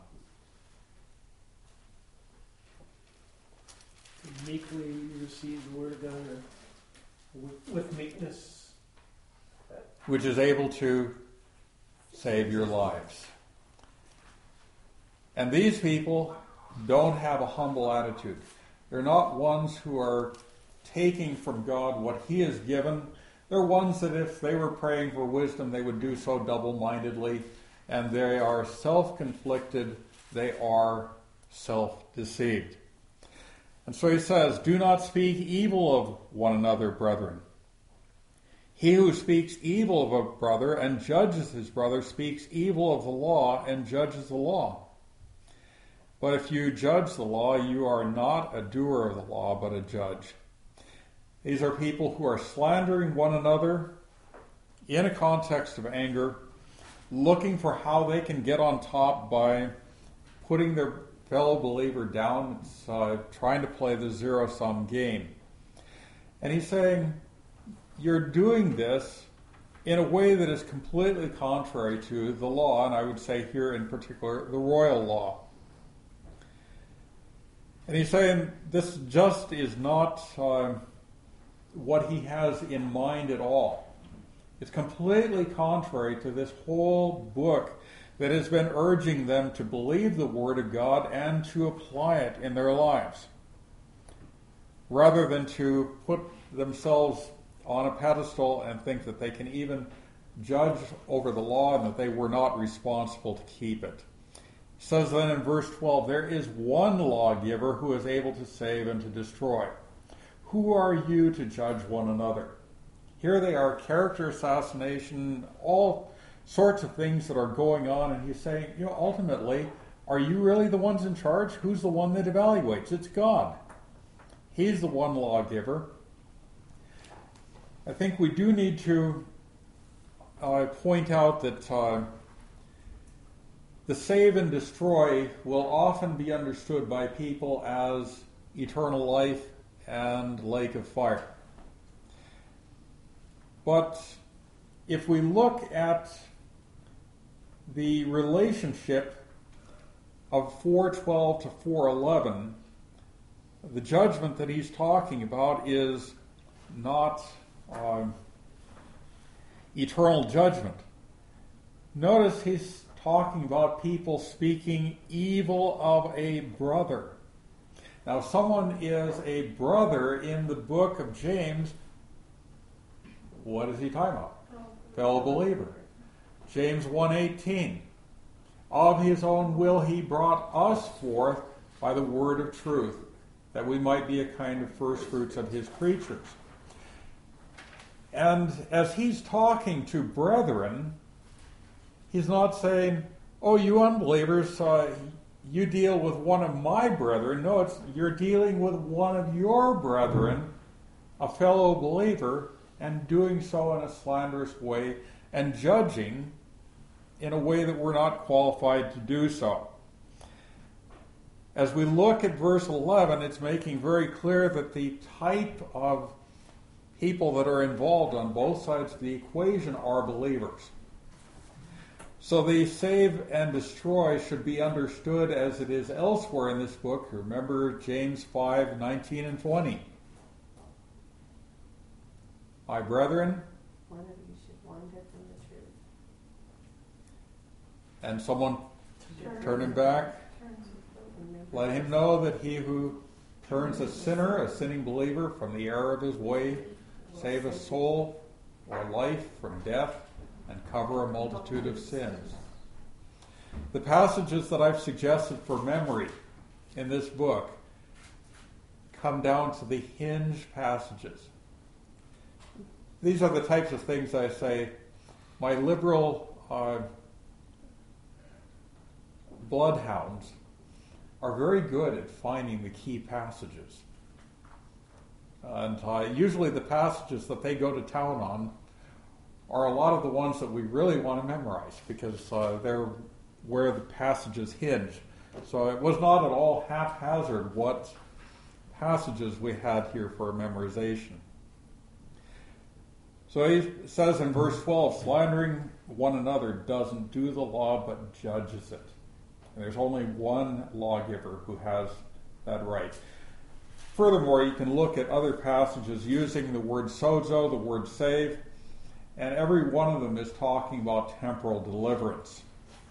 Meekly receive the word of God with meekness. Which is able to save your lives. And these people don't have a humble attitude. They're not ones who are taking from God what He has given. They're ones that if they were praying for wisdom, they would do so double-mindedly. And they are self-conflicted. They are self-deceived. And so he says, do not speak evil of one another, brethren. He who speaks evil of a brother and judges his brother speaks evil of the law and judges the law. But if you judge the law, you are not a doer of the law, but a judge. These are people who are slandering one another in a context of anger, looking for how they can get on top by putting their fellow believer down. It's trying to play the zero-sum game. And he's saying, you're doing this in a way that is completely contrary to the law, and I would say here in particular, the royal law. And he's saying this just is not what he has in mind at all. It's completely contrary to this whole book that has been urging them to believe the Word of God and to apply it in their lives, rather than to put themselves on a pedestal and think that they can even judge over the law and that they were not responsible to keep it. It says then in verse 12, there is one lawgiver who is able to save and to destroy. Who are you to judge one another? Here they are, character assassination, all sorts of things that are going on, and he's saying, ultimately, are you really the ones in charge? Who's the one that evaluates? It's God. He's the one lawgiver. I think we do need to point out that the save and destroy will often be understood by people as eternal life and lake of fire. But if we look at the relationship of 4:12 to 4:11, the judgment that he's talking about is not eternal judgment. Notice he's talking about people speaking evil of a brother. Now, if someone is a brother in the book of James, what is he talking about? Fellow believer. James 1:18. Of his own will he brought us forth by the word of truth, that we might be a kind of first fruits of his creatures. And as he's talking to brethren, he's not saying, oh, you unbelievers, you deal with one of my brethren. No, you're dealing with one of your brethren, a fellow believer, and doing so in a slanderous way and judging in a way that we're not qualified to do so. As we look at verse 11, it's making very clear that the type of people that are involved on both sides of the equation are believers. So the save and destroy should be understood as it is elsewhere in this book. Remember James 5:19 and 20. My brethren, One of you should wander from the truth. and someone turn him back. Let him know that he who turns a sinner, a sinning believer, from the error of his way, save a soul or life from death, and cover a multitude of sins. The passages that I've suggested for memory in this book come down to the hinge passages. These are the types of things I say my liberal bloodhounds are very good at finding the key passages. And usually the passages that they go to town on are a lot of the ones that we really want to memorize because they're where the passages hinge. So it was not at all haphazard what passages we had here for memorization. So he says in verse 12, slandering one another doesn't do the law but judges it. And there's only one lawgiver who has that right. Furthermore, you can look at other passages using the word sozo, the word save, and every one of them is talking about temporal deliverance.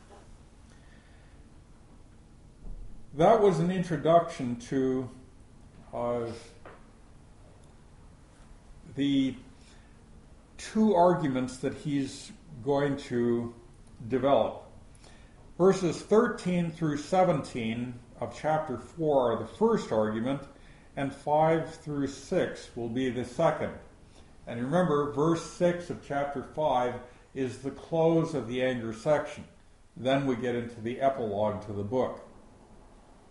That was an introduction to the two arguments that he's going to develop. Verses 13 through 17 of chapter 4 are the first argument, and 5 through 6 will be the second. And remember, verse 6 of chapter 5 is the close of the anger section. Then we get into the epilogue to the book.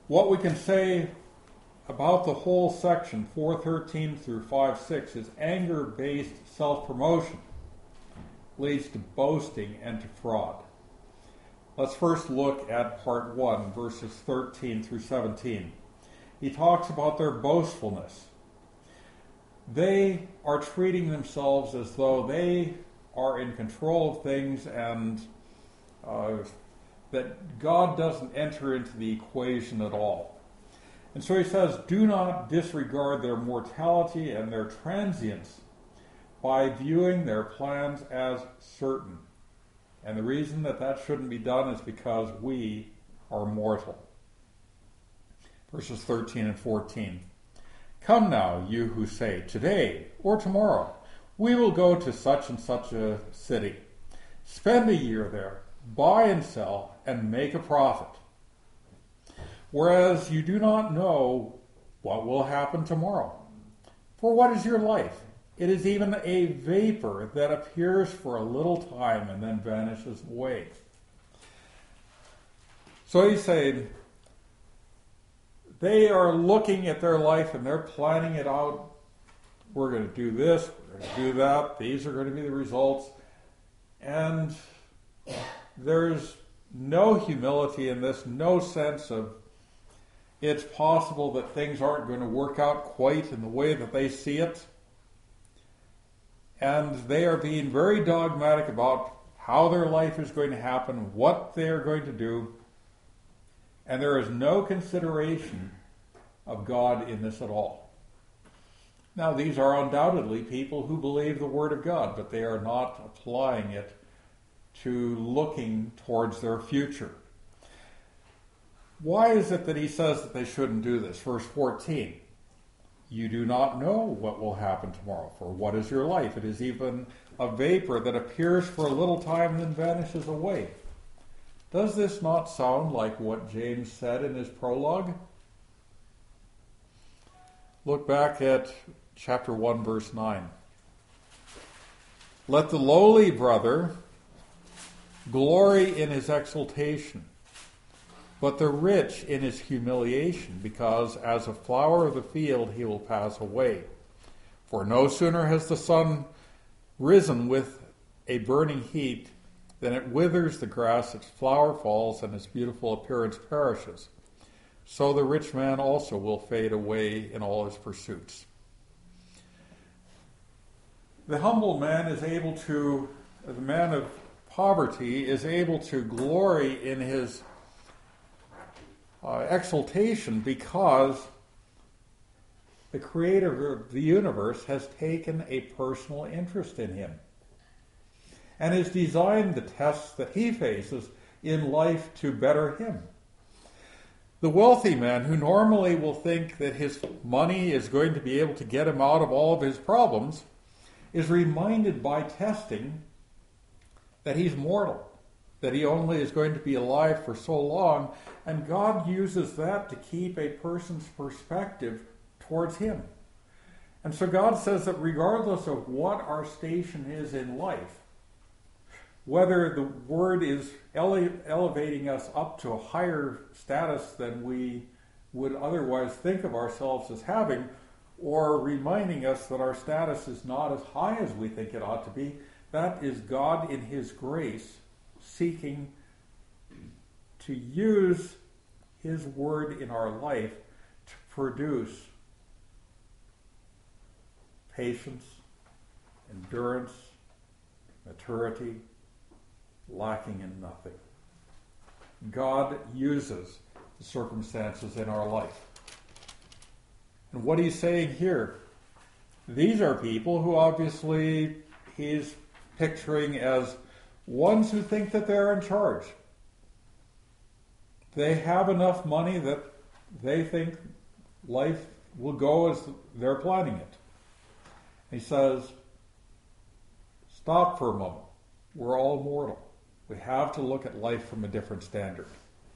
what we can say about the whole section, 4:13 through 5:6, is anger-based self-promotion leads to boasting and to fraud. Let's first look at part 1, verses 13 through 17. He talks about their boastfulness. They are treating themselves as though they are in control of things, and that God doesn't enter into the equation at all. And so he says, do not disregard their mortality and their transience by viewing their plans as certain. And the reason that shouldn't be done is because we are mortal. Verses 13 and 14. Come now, you who say, today or tomorrow, we will go to such and such a city, spend a year there, buy and sell, and make a profit. Whereas you do not know what will happen tomorrow. For what is your life? It is even a vapor that appears for a little time and then vanishes away. So he's saying, they are looking at their life and they're planning it out. We're going to do this, we're going to do that, these are going to be the results. And there's no humility in this, no sense of it's possible that things aren't going to work out quite in the way that they see it. And they are being very dogmatic about how their life is going to happen, what they are going to do. And there is no consideration of God in this at all. Now, these are undoubtedly people who believe the Word of God, but they are not applying it to looking towards their future. Why is it that he says that they shouldn't do this? Verse 14, you do not know what will happen tomorrow, for what is your life? It is even a vapor that appears for a little time and then vanishes away. Does this not sound like what James said in his prologue? Look back at chapter 1, verse 9. Let the lowly brother glory in his exaltation, but the rich in his humiliation, because as a flower of the field he will pass away. For no sooner has the sun risen with a burning heat than it withers the grass, its flower falls, and its beautiful appearance perishes. So the rich man also will fade away in all his pursuits. The humble man is able to, the man of poverty is able to glory in his exaltation because the creator of the universe has taken a personal interest in him and has designed the tests that he faces in life to better him. The wealthy man, who normally will think that his money is going to be able to get him out of all of his problems, is reminded by testing that he's mortal, that he only is going to be alive for so long, and God uses that to keep a person's perspective towards him. And so God says that regardless of what our station is in life, whether the Word is elevating us up to a higher status than we would otherwise think of ourselves as having, or reminding us that our status is not as high as we think it ought to be, that is God in His grace seeking to use His Word in our life to produce patience, endurance, maturity, lacking in nothing. God uses the circumstances in our life. And what he's saying here, these are people who obviously he's picturing as ones who think that they're in charge. They have enough money that they think life will go as they're planning it. He says, stop for a moment. We're all mortal. We have to look at life from a different standard.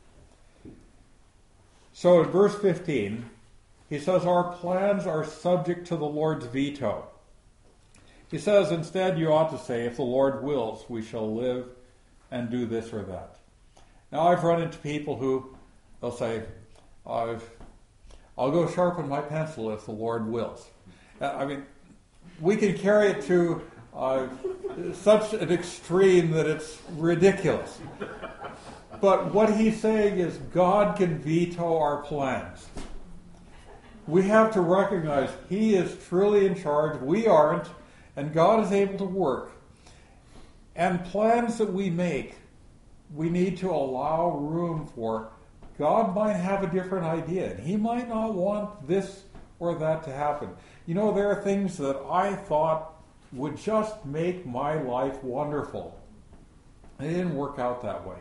So in verse 15, he says our plans are subject to the Lord's veto. He says instead you ought to say, if the Lord wills, we shall live and do this or that. Now I've run into people who, they'll say, I'll go sharpen my pencil if the Lord wills. I mean, we can carry it to such an extreme that it's ridiculous. But what he's saying is God can veto our plans. We have to recognize he is truly in charge, we aren't, and God is able to work. And plans that we make, we need to allow room for. God might have a different idea, and he might not want this or that to happen. You know, there are things that I thought would just make my life wonderful. It didn't work out that way.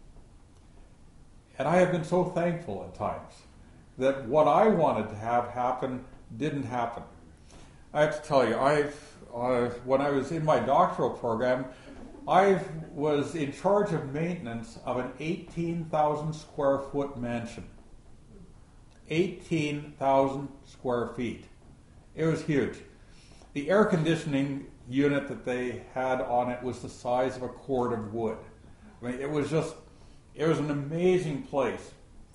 And I have been so thankful at times that what I wanted to have happen didn't happen. I have to tell you, when I was in my doctoral program, I was in charge of maintenance of an 18,000 square foot mansion. 18,000 square feet. It was huge. The air conditioning unit that they had on it was the size of a cord of wood. I mean, it was an amazing place.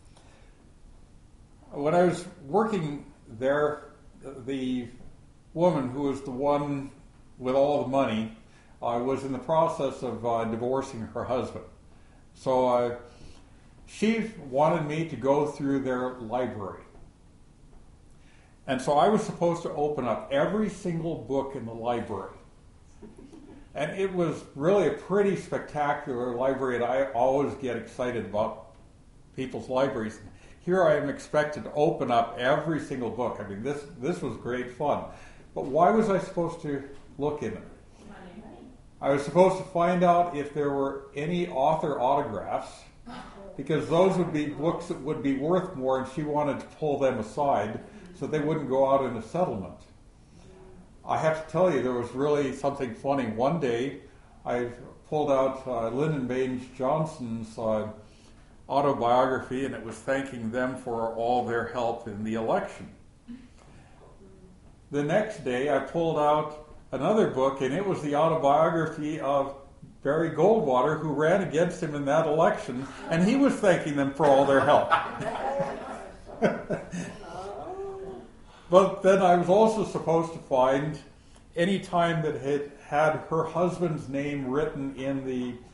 When I was working there, the woman who was the one with all the money was in the process of divorcing her husband. So she wanted me to go through their library. And so I was supposed to open up every single book in the library. And it was really a pretty spectacular library, and I always get excited about people's libraries. Here I am expected to open up every single book. I mean, this was great fun. But why was I supposed to look in it? I was supposed to find out if there were any author autographs, because those would be books that would be worth more, and she wanted to pull them aside so they wouldn't go out in a settlement. I have to tell you, there was really something funny. One day, I pulled out Lyndon Baines Johnson's autobiography, and it was thanking them for all their help in the election. The next day, I pulled out another book, and it was the autobiography of Barry Goldwater, who ran against him in that election, and he was thanking them for all their help. But then I was also supposed to find any time that it had her husband's name written in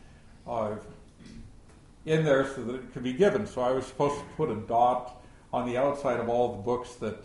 there so that it could be given. So I was supposed to put a dot on the outside of all the books that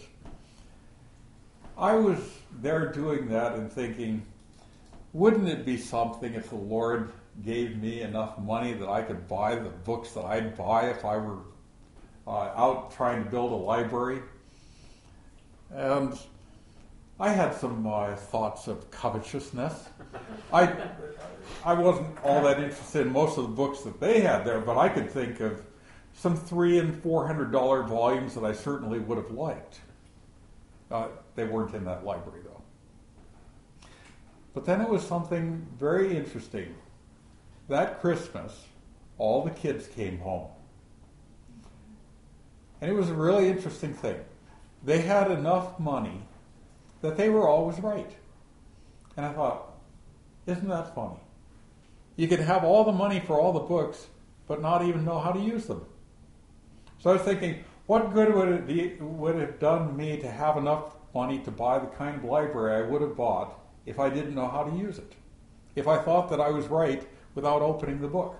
I was there doing that and thinking, wouldn't it be something if the Lord gave me enough money that I could buy the books that I'd buy if I were out trying to build a library? And I had some thoughts of covetousness. I wasn't all that interested in most of the books that they had there, but I could think of some $300 and $400 volumes that I certainly would have liked. They weren't in that library, though. But then it was something very interesting. That Christmas, all the kids came home. And it was a really interesting thing. They had enough money that they were always right. And I thought, isn't that funny? You could have all the money for all the books, but not even know how to use them. So I was thinking, what good would it have done me to have enough money to buy the kind of library I would have bought if I didn't know how to use it? If I thought that I was right without opening the book?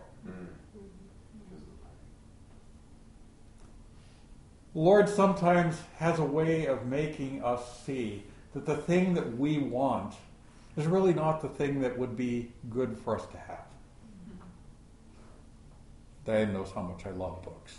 The Lord sometimes has a way of making us see that the thing that we want is really not the thing that would be good for us to have. Diane knows how much I love books.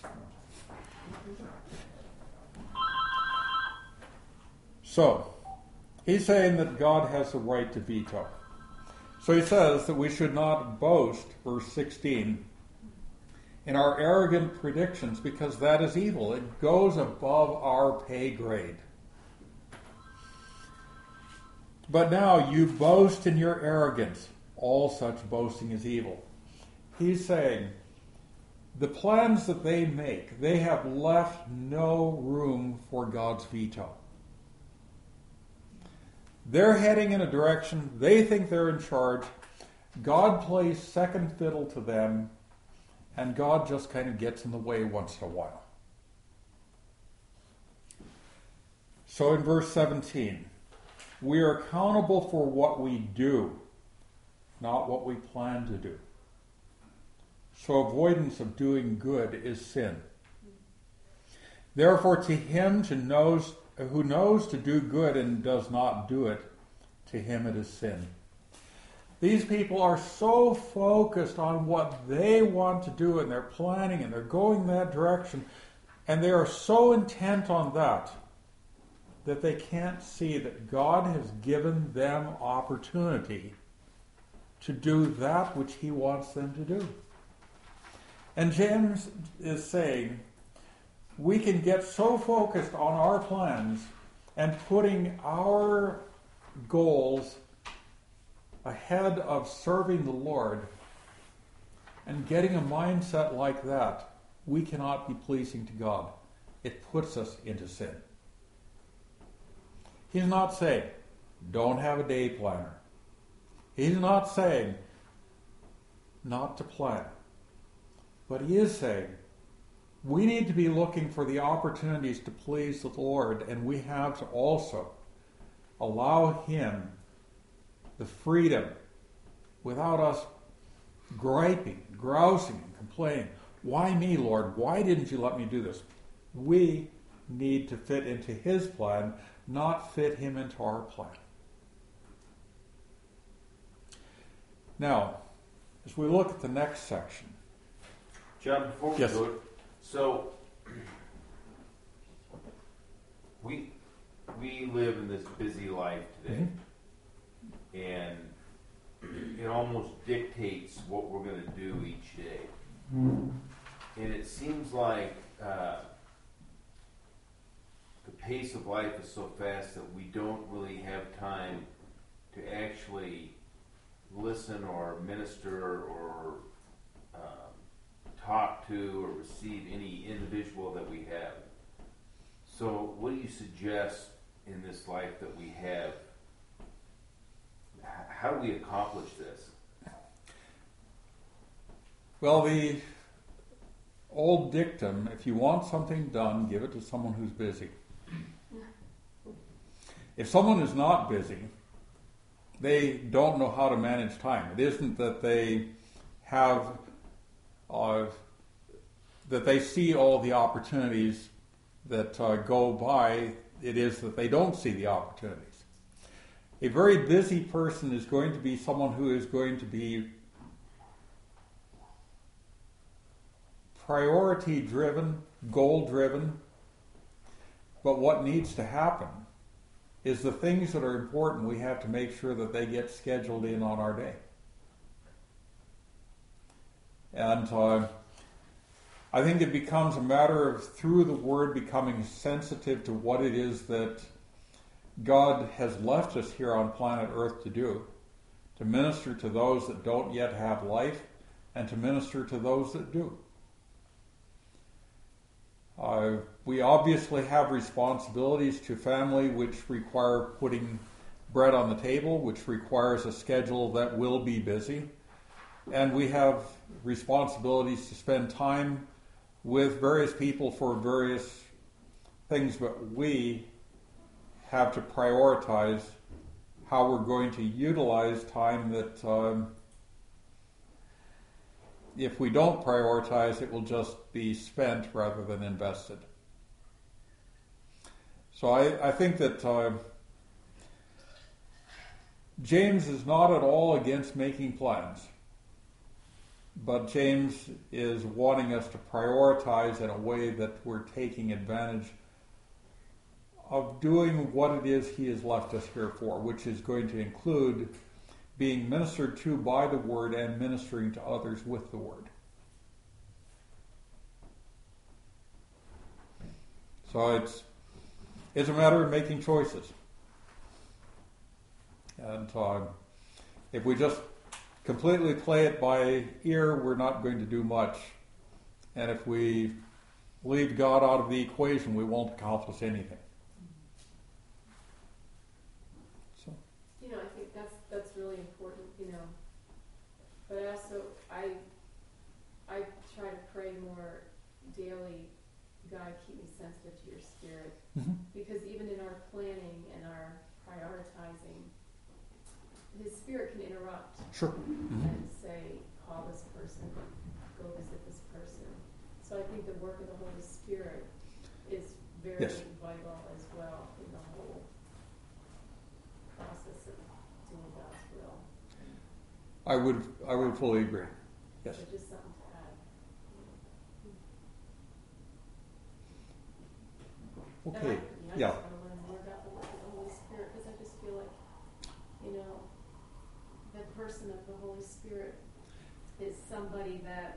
So, he's saying that God has the right to veto. So he says that we should not boast, verse 16, in our arrogant predictions, because that is evil. It goes above our pay grade. But now you boast in your arrogance. All such boasting is evil. He's saying, the plans that they make, they have left no room for God's veto. They're heading in a direction, they think they're in charge. God plays second fiddle to them, and God just kind of gets in the way once in a while. So in verse 17, we are accountable for what we do, not what we plan to do. So avoidance of doing good is sin. Therefore, to him who knows to do good and does not do it, to him it is sin. These people are so focused on what they want to do, and they're planning and they're going that direction, and they are so intent on that they can't see that God has given them opportunity to do that which he wants them to do. And James is saying, we can get so focused on our plans and putting our goals ahead of serving the Lord, and getting a mindset like that, we cannot be pleasing to God. It puts us into sin. He's not saying, don't have a day planner. He's not saying not to plan. But he is saying, we need to be looking for the opportunities to please the Lord, and we have to also allow him the freedom, without us griping, grousing, and complaining. Why me, Lord? Why didn't you let me do this? We need to fit into his plan, not fit him into our plan. Now, as we look at the next section. John, before we Yes. do it, so we live in this busy life today, and it almost dictates what we're going to do each day. And it seems like the pace of life is so fast that we don't really have time to actually listen or minister or talk to or receive any individual that we have. So what do you suggest in this life that we have? How do we accomplish this? Well, the old dictum, if you want something done, give it to someone who's busy. If someone is not busy, they don't know how to manage time. It isn't that they have, that they see all the opportunities that go by. It is that they don't see the opportunities. A very busy person is going to be someone who is going to be priority-driven, goal-driven. But what needs to happen is the things that are important, we have to make sure that they get scheduled in on our day. And I think it becomes a matter of, through the Word, becoming sensitive to what it is that God has left us here on planet Earth to do, to minister to those that don't yet have life, and to minister to those that do. We obviously have responsibilities to family which require putting bread on the table, which requires a schedule that will be busy. And we have responsibilities to spend time with various people for various things, but we have to prioritize how we're going to utilize time that if we don't prioritize, it will just be spent rather than invested. So I think that James is not at all against making plans, but James is wanting us to prioritize in a way that we're taking advantage of doing what it is he has left us here for, which is going to include being ministered to by the Word and ministering to others with the Word. So it's a matter of making choices. And if we just completely play it by ear, we're not going to do much. And if we leave God out of the equation, we won't accomplish anything. I think that's really important, But also, I try to pray more daily. God, keep me sensitive to your Spirit. Because even in our planning and our prioritizing, His Spirit can interrupt Sure. and say, call this person, go visit this person. So I think the work of the Holy Spirit is very Yes. vital as well in the whole process of doing God's will. I would fully agree. Yes. So just something to add. Okay. I Yeah. just want to learn more about the work of the Holy Spirit because I just feel like, the person of the Holy Spirit is somebody that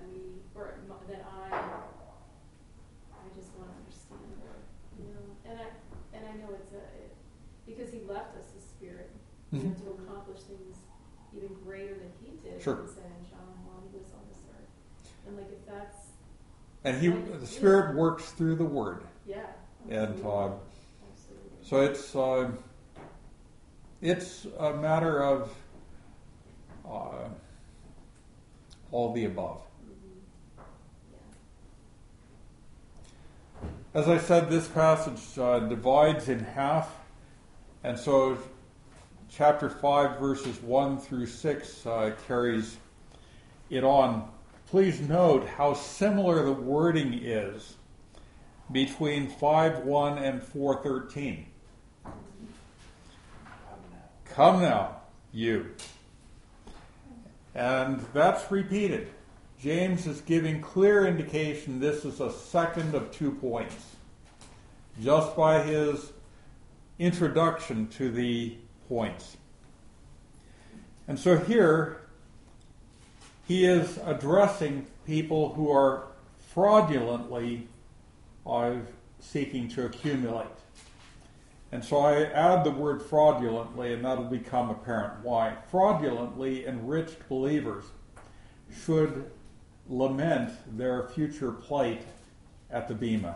I just want to understand more, and I know it's because He left us His Spirit to accomplish things even greater than He did. Sure. He said in John while He was on this earth, and if that's And the Spirit works through the Word. yeah, And absolutely. so it's a matter of all the above. Yeah. As I said, this passage divides in half, and so chapter 5, verses 1 through 6 carries it on. Please note how similar the wording is between 5:1 and 4:13. Come now, you. And that's repeated. James is giving clear indication this is a second of 2 points, just by his introduction to the points. And so here, he is addressing people who are fraudulently seeking to accumulate. And so I add the word fraudulently, and that'll become apparent why. Fraudulently enriched believers should lament their future plight at the bema.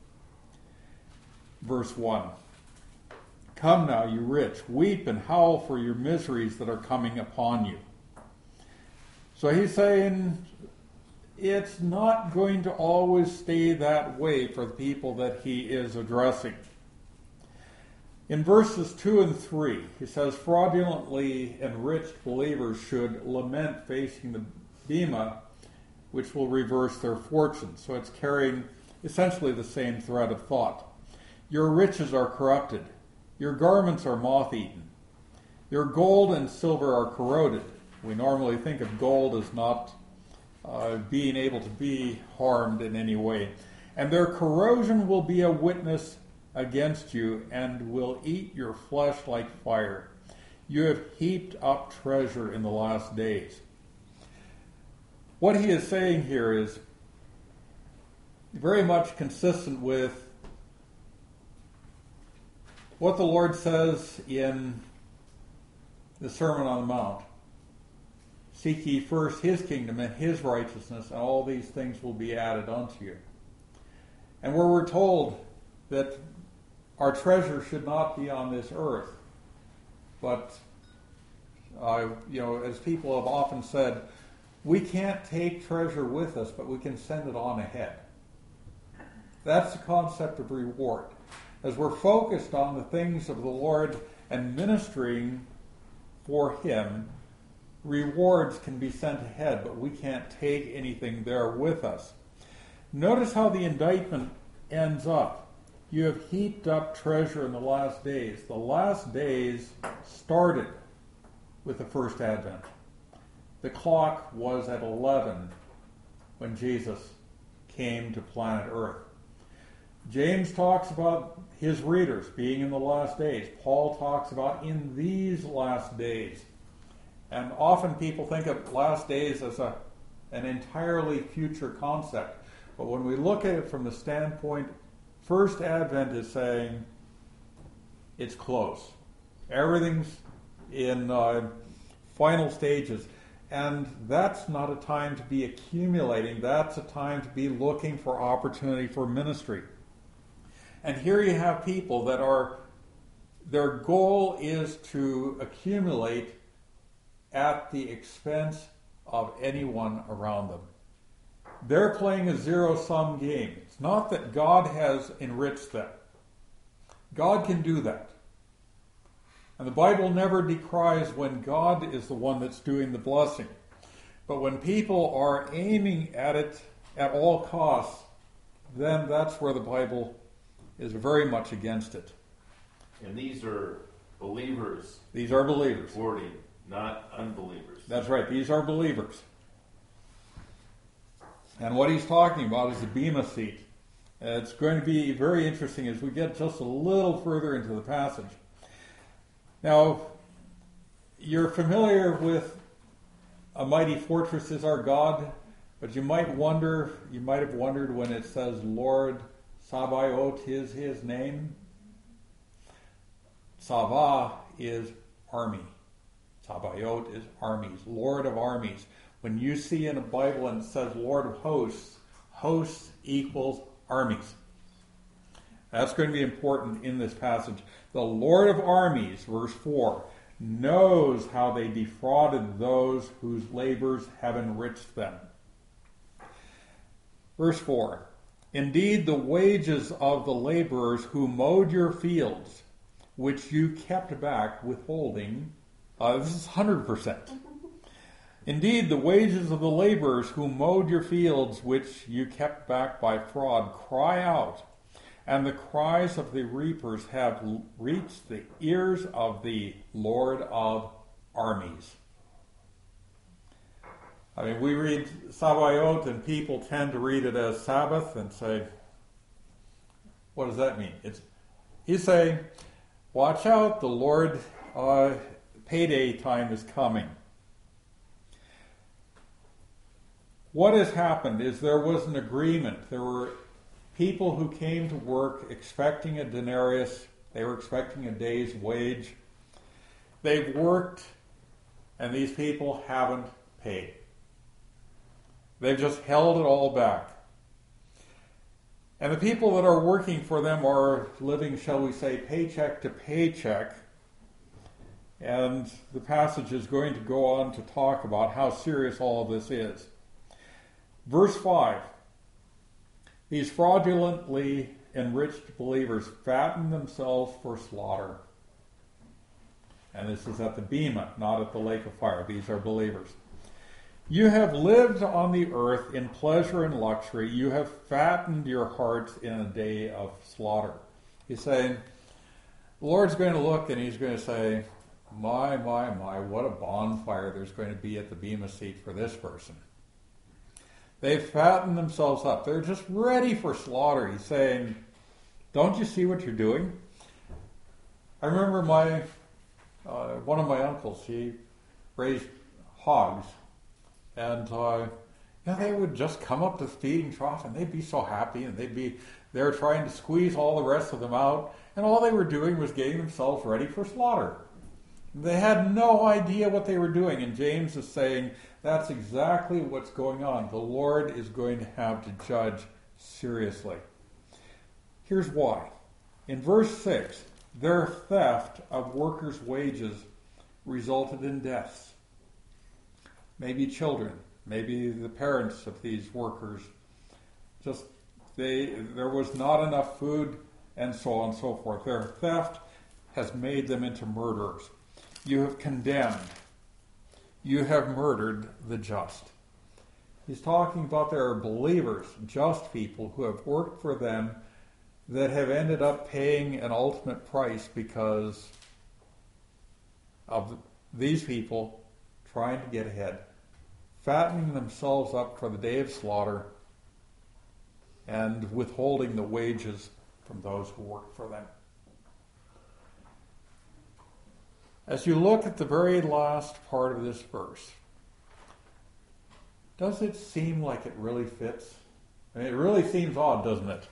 Verse 1. Come now, you rich, weep and howl for your miseries that are coming upon you. So he's saying it's not going to always stay that way for the people that he is addressing. In verses 2 and 3, he says, fraudulently enriched believers should lament facing the bema, which will reverse their fortune. So it's carrying essentially the same thread of thought. Your riches are corrupted. Your garments are moth-eaten. Your gold and silver are corroded. We normally think of gold as not being able to be harmed in any way. And their corrosion will be a witness against you and will eat your flesh like fire. You have heaped up treasure in the last days. What he is saying here is very much consistent with what the Lord says in the Sermon on the Mount. Seek ye first His kingdom and His righteousness, and all these things will be added unto you. And where we're told that our treasure should not be on this earth, but, as people have often said, we can't take treasure with us, but we can send it on ahead. That's the concept of reward. As we're focused on the things of the Lord and ministering for Him, rewards can be sent ahead, but we can't take anything there with us. Notice how the indictment ends up. You have heaped up treasure in the last days. The last days started with the first advent. The clock was at 11 when Jesus came to planet Earth. James talks about his readers being in the last days. Paul talks about in these last days. And often people think of last days as an entirely future concept. But when we look at it from the standpoint, First Advent is saying it's close. Everything's in final stages. And that's not a time to be accumulating. That's a time to be looking for opportunity for ministry. And here you have people that their goal is to accumulate at the expense of anyone around them. They're playing a zero-sum game. It's not that God has enriched them. God can do that. And the Bible never decries when God is the one that's doing the blessing. But when people are aiming at it at all costs, then that's where the Bible is very much against it. And these are believers. These are believers. Wording, not unbelievers. That's right. These are believers. And what he's talking about is the Bema seat. It's going to be very interesting as we get just a little further into the passage. Now, you're familiar with "A mighty fortress is our God," but you might have wondered when it says Lord Sabaoth is his name. Sava is army. Sabaoth is armies, Lord of armies. When you see in a Bible and it says Lord of hosts, hosts equals armies. That's going to be important in this passage. The Lord of armies, verse 4, knows how they defrauded those whose labors have enriched them. Verse 4, indeed the wages of the laborers who mowed your fields, which you kept back withholding, this is 100%. Indeed, the wages of the laborers who mowed your fields, which you kept back by fraud, cry out, and the cries of the reapers have reached the ears of the Lord of armies. I mean, we read Sabaoth, and people tend to read it as Sabbath and say, what does that mean? He's saying, watch out, the Lord, payday time is coming. What has happened is there was an agreement. There were people who came to work expecting a denarius. They were expecting a day's wage. They've worked, and these people haven't paid. They've just held it all back. And the people that are working for them are living, shall we say, paycheck to paycheck. And the passage is going to go on to talk about how serious all of this is. Verse 5, these fraudulently enriched believers fatten themselves for slaughter. And this is at the Bema, not at the lake of fire. These are believers. You have lived on the earth in pleasure and luxury. You have fattened your hearts in a day of slaughter. He's saying, the Lord's going to look and he's going to say, my, what a bonfire there's going to be at the Bema seat for this person. They've fattened themselves up. They're just ready for slaughter. He's saying, don't you see what you're doing? I remember one of my uncles, he raised hogs. And they would just come up to the feeding trough and they'd be so happy, and they were trying to squeeze all the rest of them out, and all they were doing was getting themselves ready for slaughter. They had no idea what they were doing, and James is saying that's exactly what's going on. The Lord is going to have to judge seriously. Here's why. In verse 6, their theft of workers' wages resulted in deaths. Maybe children, maybe the parents of these workers. There was not enough food, and so on and so forth. Their theft has made them into murderers. You have condemned. You have murdered the just. He's talking about there are believers, just people, who have worked for them that have ended up paying an ultimate price because of these people trying to get ahead, fattening themselves up for the day of slaughter, and withholding the wages from those who work for them. As you look at the very last part of this verse, does it seem like it really fits? I mean, it really seems odd, doesn't it?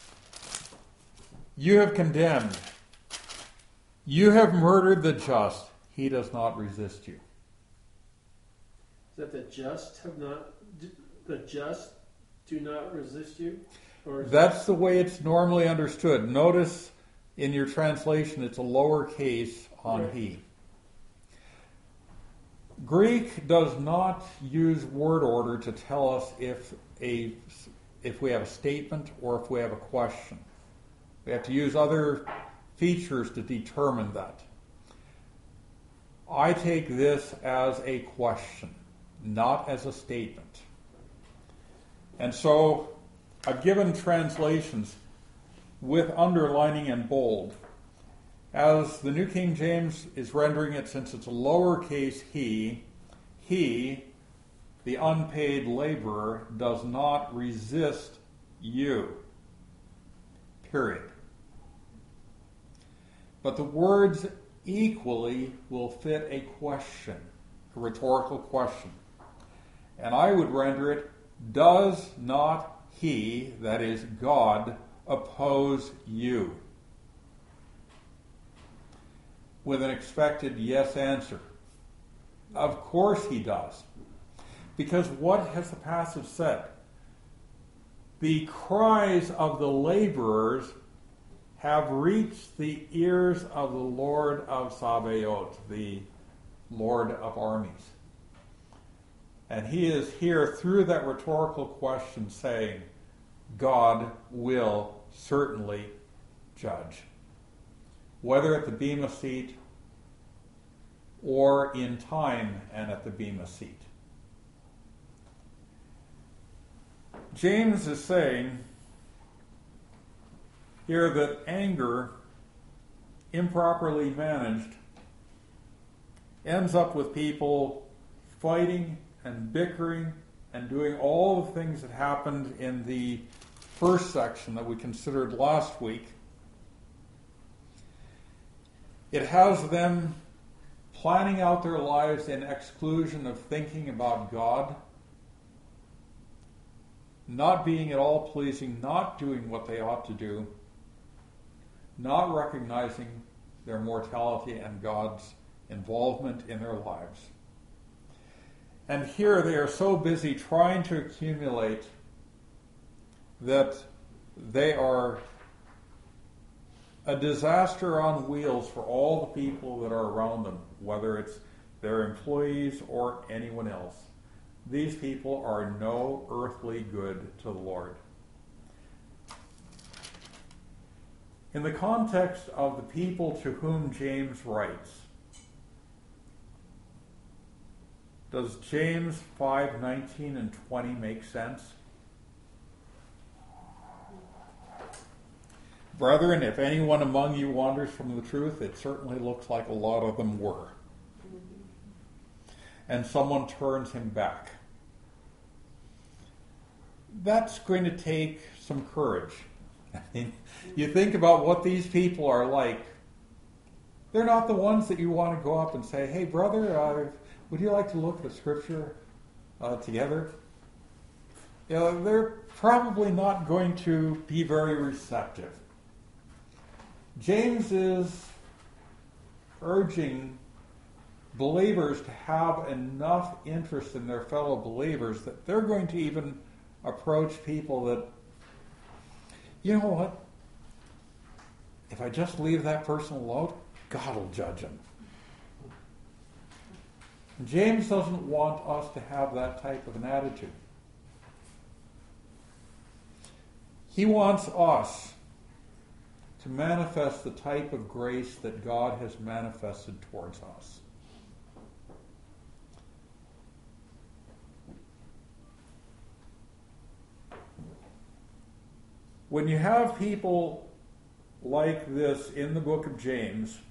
You have condemned. You have murdered the just. He does not resist you. That the just do not resist you? Or That's the way it's normally understood. Notice in your translation it's a lowercase on right. he. Greek does not use word order to tell us if we have a statement or if we have a question. We have to use other features to determine that. I take this as a question, not as a statement. And so I've given translations with underlining and bold. As the New King James is rendering it, since it's a lowercase he, the unpaid laborer, does not resist you. Period. But the words equally will fit a question, a rhetorical question. And I would render it, does not he, that is God, oppose you? With an expected yes answer. Of course he does. Because what has the passage said? The cries of the laborers have reached the ears of the Lord of Sabaoth, the Lord of armies. And he is here through that rhetorical question saying, God will certainly judge. Whether at the Bema seat or in time and at the Bema seat. James is saying here that anger, improperly managed, ends up with people fighting and bickering and doing all the things that happened in the first section that we considered last week. It has them planning out their lives in exclusion of thinking about God, not being at all pleasing, not doing what they ought to do, not recognizing their mortality and God's involvement in their lives. And here they are so busy trying to accumulate that they are a disaster on wheels for all the people that are around them, whether it's their employees or anyone else. These people are no earthly good to the Lord. In the context of the people to whom James writes, does James 5:19 and 20 make sense? Brethren, if anyone among you wanders from the truth, it certainly looks like a lot of them were. And someone turns him back. That's going to take some courage. I mean, you think about what these people are like. They're not the ones that you want to go up and say, hey, brother, would you like to look at Scripture together? You know, they're probably not going to be very receptive. James is urging believers to have enough interest in their fellow believers that they're going to even approach people that, you know what, if I just leave that person alone, God will judge him. James doesn't want us to have that type of an attitude. He wants us to manifest the type of grace that God has manifested towards us. When you have people like this in the book of James,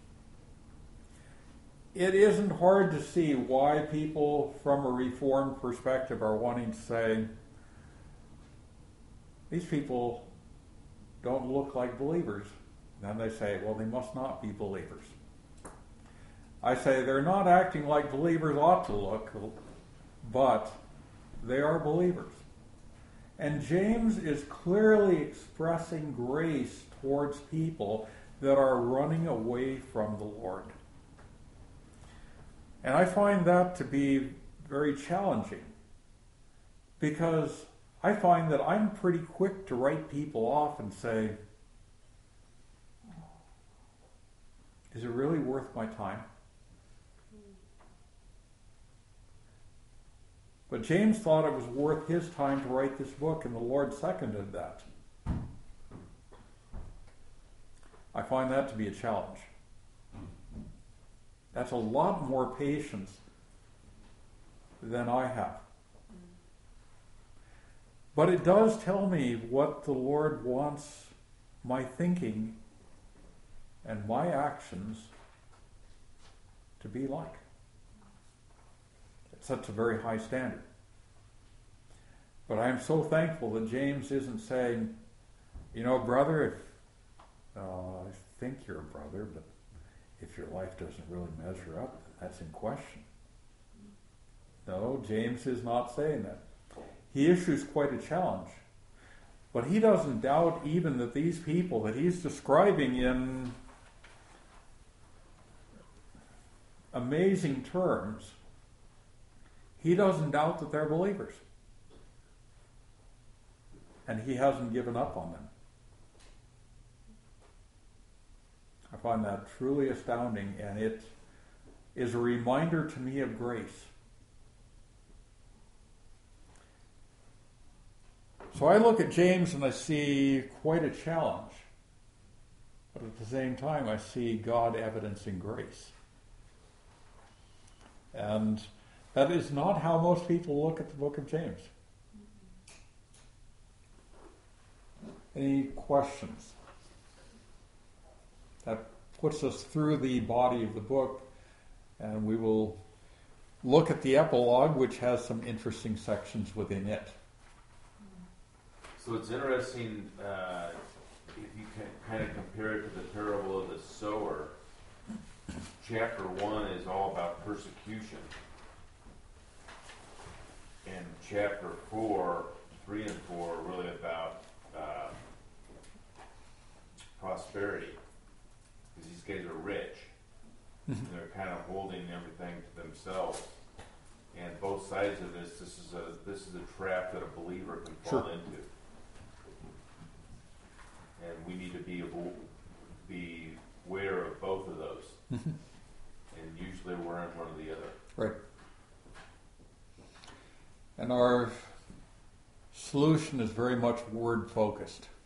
it isn't hard to see why people from a Reformed perspective are wanting to say, these people don't look like believers. Then they say, well, they must not be believers. I say they're not acting like believers ought to look, but they are believers. And James is clearly expressing grace towards people that are running away from the Lord. And I find that to be very challenging, because I find that I'm pretty quick to write people off and say, is it really worth my time? But James thought it was worth his time to write this book, and the Lord seconded that. I find that to be a challenge. That's a lot more patience than I have. But it does tell me what the Lord wants my thinking and my actions to be like. It sets a very high standard. But I'm so thankful that James isn't saying, you know, brother, if, I think you're a brother, but if your life doesn't really measure up, that's in question. No, James is not saying that. He issues quite a challenge. But he doesn't doubt even that these people that he's describing in amazing terms, he doesn't doubt that they're believers. And he hasn't given up on them. I find that truly astounding, and it is a reminder to me of grace. So I look at James and I see quite a challenge, but at the same time I see God evidencing grace. And that is not how most people look at the book of James. Any questions? That puts us through the body of the book, and we will look at the epilogue, which has some interesting sections within it. So it's interesting if you can kind of compare it to the parable of the sower. Chapter 1 is all about persecution. And chapter 4, 3 and 4 are really about prosperity. Because these guys are rich. And they're kind of holding everything to themselves. And both sides of this is a trap that a believer can fall into. And we need to be aware of both of those. And usually we're in one or the other. Right. And our solution is very much word focused.